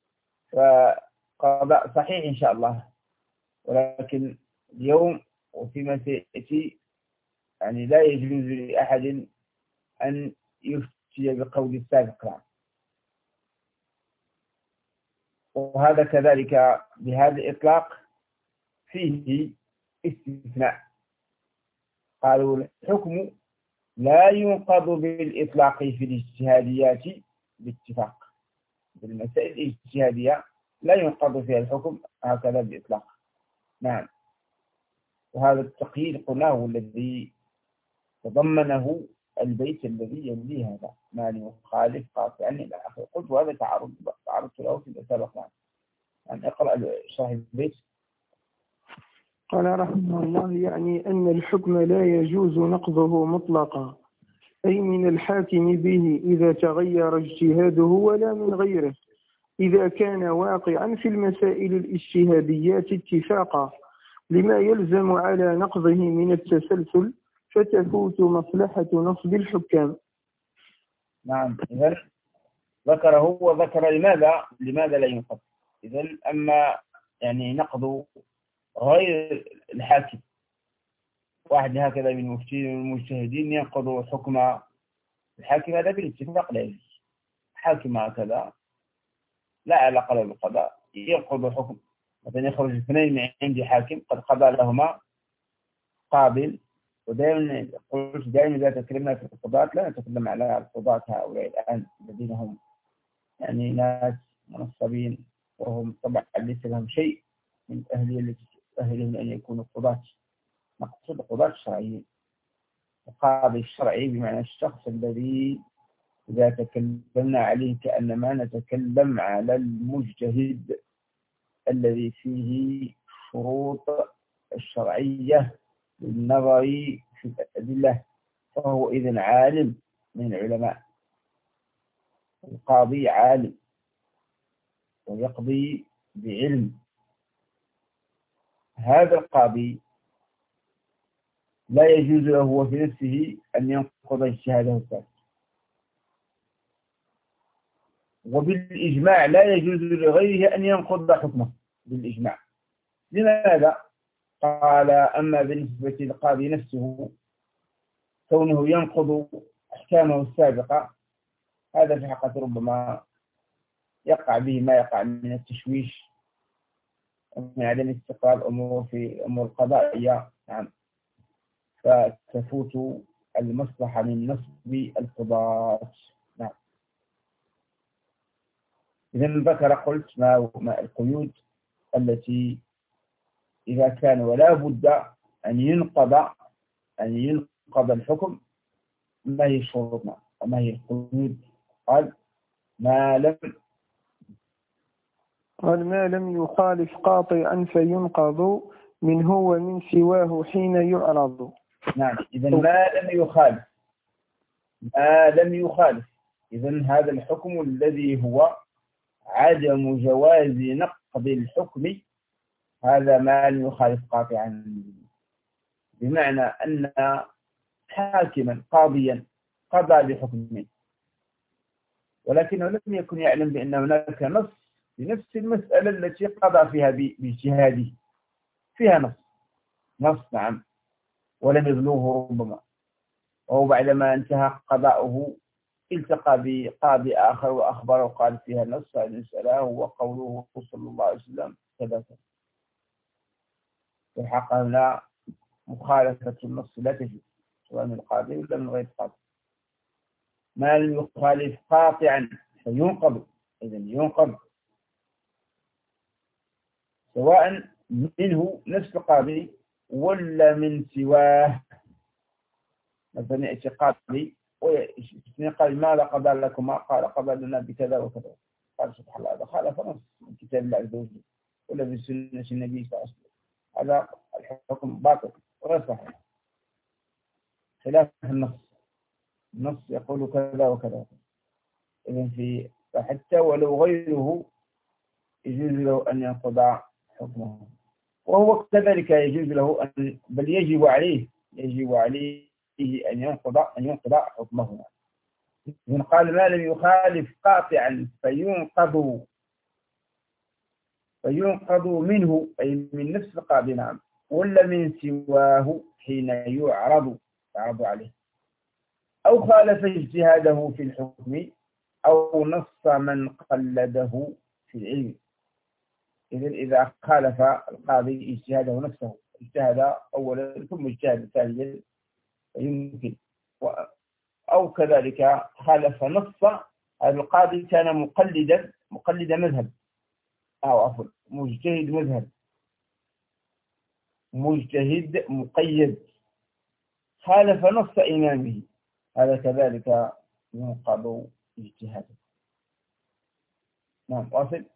فقضاء صحيح إن شاء الله، ولكن اليوم وفيما سيأتي يعني لا يجوز لأحد أن يفتي بقول السابق له. وهذا كذلك بهذا الإطلاق فيه استثناء، قالوا الحكم لا ينقض بالإطلاق في الاجتهاديات باتفاق، بالمسائل الاجتهادية لا ينقض فيها الحكم هكذا بإطلاق. نعم، وهذا التقييد قلناه هو الذي تضمنه البيت الذي يلي هذا، ما يخالف قاطعا إلى آخره. قلت وهذا تعرض تعرضت له في السابق. نعم، يعني اقرأ شرح البيت. قال رحمه الله: يعني أن الحكم لا يجوز نقضه مطلقا، أي من الحاكم به إذا تغير اجتهاده ولا من غيره، إذا كان واقعا في المسائل الاجتهاديات اتفاقا، لما يلزم على نقضه من التسلسل، فتفوت مصلحة نصب الحكام. نعم، إذن ذكره وذكر لماذا لماذا لا ينقض. إذن أما يعني نقض غير الحاكم، واحد هكذا من المفتين والمجتهدين ينقض حكم الحاكم، هذا بالاتفاق لا يجوز. حاكم هكذا لا علاقة له بالقضاء ينقض حكم، مثلا يخرج اثنين من عندي حاكم قد قضى لهما قابل. ودائما قلت دائما إذا تكلمنا في القضاة لا نتكلم على القضاة هؤلاء الآن الذين هم يعني ناس منصبين، وهم طبعا ليس لهم شيء من أهلية أهلهم أن يكونوا قضاة. نقصد قضاة شرعيين. القاضي الشرعي بمعنى الشخص الذي إذا تكلمنا عليه كأنما نتكلم على المجتهد الذي فيه شروط الشرعية للنظر في الأدلة، فهو إذن عالم من العلماء. القاضي عالم ويقضي بعلم. هذا القاضي لا يجوز له هو في نفسه أن ينقض اجتهاده الثالث، وبالإجماع لا يجوز لغيره أن ينقض حكمه بالإجماع. لماذا؟ قال: أما بالنسبة للقاضي نفسه كونه ينقض أحكامه السابقة، هذا في حقيقة ربما يقع به ما يقع من التشويش ومن عدم استقرار الأمور في أمور القضائية. نعم، فتفوت المصلحة من نصب القضاة. نعم، إذا ذكر قلت ما, ما القيود التي إذا كان ولا بد أن ينقض أن ينقض الحكم، ما هي شروطنا وما هي القيود؟ قال: ما لم قال ما لم يخالف قاطعا فينقض منه ومن سواه حين يعرض. نعم، إذا ما لم يخالف ما لم يخالف إذا هذا الحكم الذي هو عدم جواز نقض الحكم، هذا ما لم يخالف قاطعا، بمعنى أن حاكما قاضيا قضى بحكم ولكنه لم يكن يعلم بأن هناك نص بنفس المسألة التي قضى فيها باجتهاده، فيها نص نص نعم، ولم يبلغه ربما، وهو بعدما انتهى قضاؤه التقى بقاضي آخر وأخبره وقال فيها نص هذه المسألة هو قوله صلى الله عليه وسلم كذا. في الحقيقة هنا مخالفة النص لا تجوز سواء من القاضي ولا من غير القاضي. ما لم يخالف قاطعا فينقض، إذن ينقض سواء منه نفس القاضي ولا من سواه. مثلا يأتي قاضي قال ماذا قضى لكما؟ قال قضى لنا بكذا وكذا. قال سبحان الله هذا خالف نص من كتاب الله عز وجل ولا بسنة النبي صلى الله عليه وسلم، هذا الحكم باطل وغير صحيح خلاف النص. النص يقول كذا وكذا. إذن في حتى ولو غيره يجوز له أن ينقض حكمه، وهو كذلك يجوز له أن بل يجب عليه يجب عليه أن ينقض أن ينقض حكمه. من قال ما لم يخالف قاطعا فينقض فينقض منه أي من نفس القاضي، نعم، ولا من سواه حين يعرض يعرض عليه، أو خالف اجتهاده في الحكم، أو نص من قلده في العلم. إذن إذا خالف القاضي اجتهاده نفسه، اجتهد أولا ثم اجتهد ثانيا يمكن، أو كذلك خالف نص هذا القاضي كان مقلدا مقلد مذهب، أو عفوا مجتهد مذهب مجتهد مقيد، خالف نص إمامه، هذا كذلك ينقض اجتهاده. نعم واصل.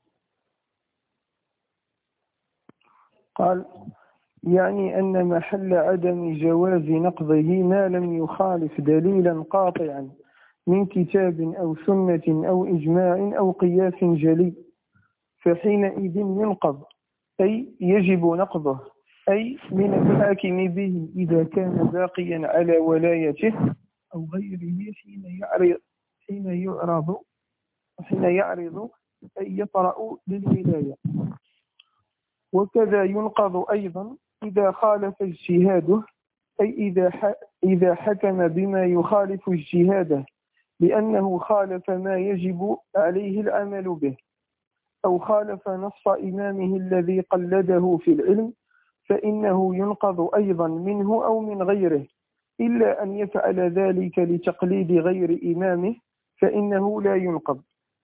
قال يعني أن محل عدم جواز نقضه ما لم يخالف دليلا قاطعا من كتاب أو سنة أو إجماع أو قياس جلي، فحينئذ ينقض أي يجب نقضه، أي من الحاكم به إذا كان باقيا على ولايته أو غيره حين يعرض حين يعرض حين يعرض أي يطرأ للولاية. وكذا ينقض أيضا إذا خالف اجتهاده، أي إذا إذا حكم بما يخالف اجتهاده لأنه خالف ما يجب عليه العمل به، أو خالف نص إمامه الذي قلده في العلم، فإنه ينقض أيضا منه أو من غيره، إلا أن يفعل ذلك لتقليد غير إمامه فإنه لا ينقض.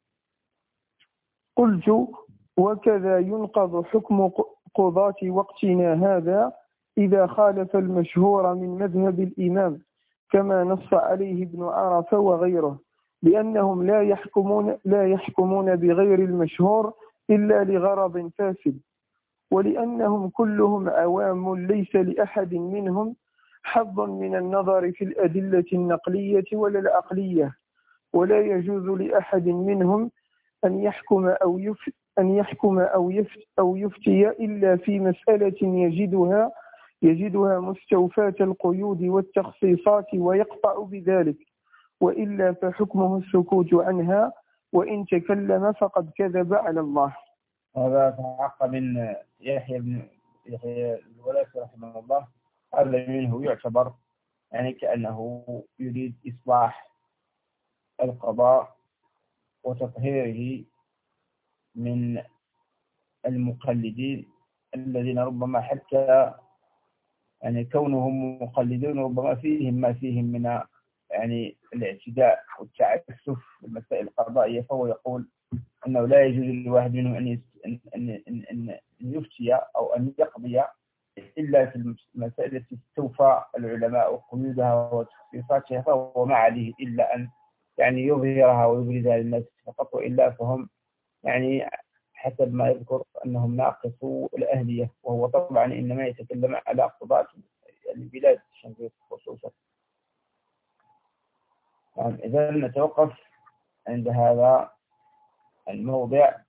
قلت وكذا ينقض حكم قضاة وقتنا هذا إذا خالف المشهور من مذهب الإمام كما نص عليه ابن عرفة وغيره، لأنهم لا يحكمون لا يحكمون بغير المشهور إلا لغرض فاسد، ولأنهم كلهم عوام ليس لأحد منهم حظ من النظر في الأدلة النقلية ولا العقلية، ولا يجوز لأحد منهم أن يحكم أو يفتي أن يحكم أو يفتي أو يفتي إلا في مسألة يجدها يجدها مستوفاة القيود والتخصيصات ويقطع بذلك، وإلا فحكمه السكوت عنها، وإن تكلم فقد كذب على الله. هذا تعقب من يحيى بن يحيى الولاس رحمه الله. هذا منه يعتبر يعني كأنه يريد إصلاح القضاء وتطهيره من المقلدين الذين ربما حتى يعني كونهم مقلدون ربما فيهم ما فيهم من يعني الاعتداء والتعسف في المسائل القضائية، فهو يقول أنه لا يجوز لواحد منهم أن أن أن أن يفتي أو أن يقضي إلا في المسائل التي استوفى العلماء وقيودها وتخصيصاتها، فهو ما عليه إلا أن يعني يظهرها ويبرزها للناس فقط، وإلا فهم يعني حسب ما يذكر أنهم ناقصوا الأهلية، وهو طبعا إنما يتكلم على قضاة البلاد الشنقيط خصوصا. إذا نتوقف عند هذا الموضع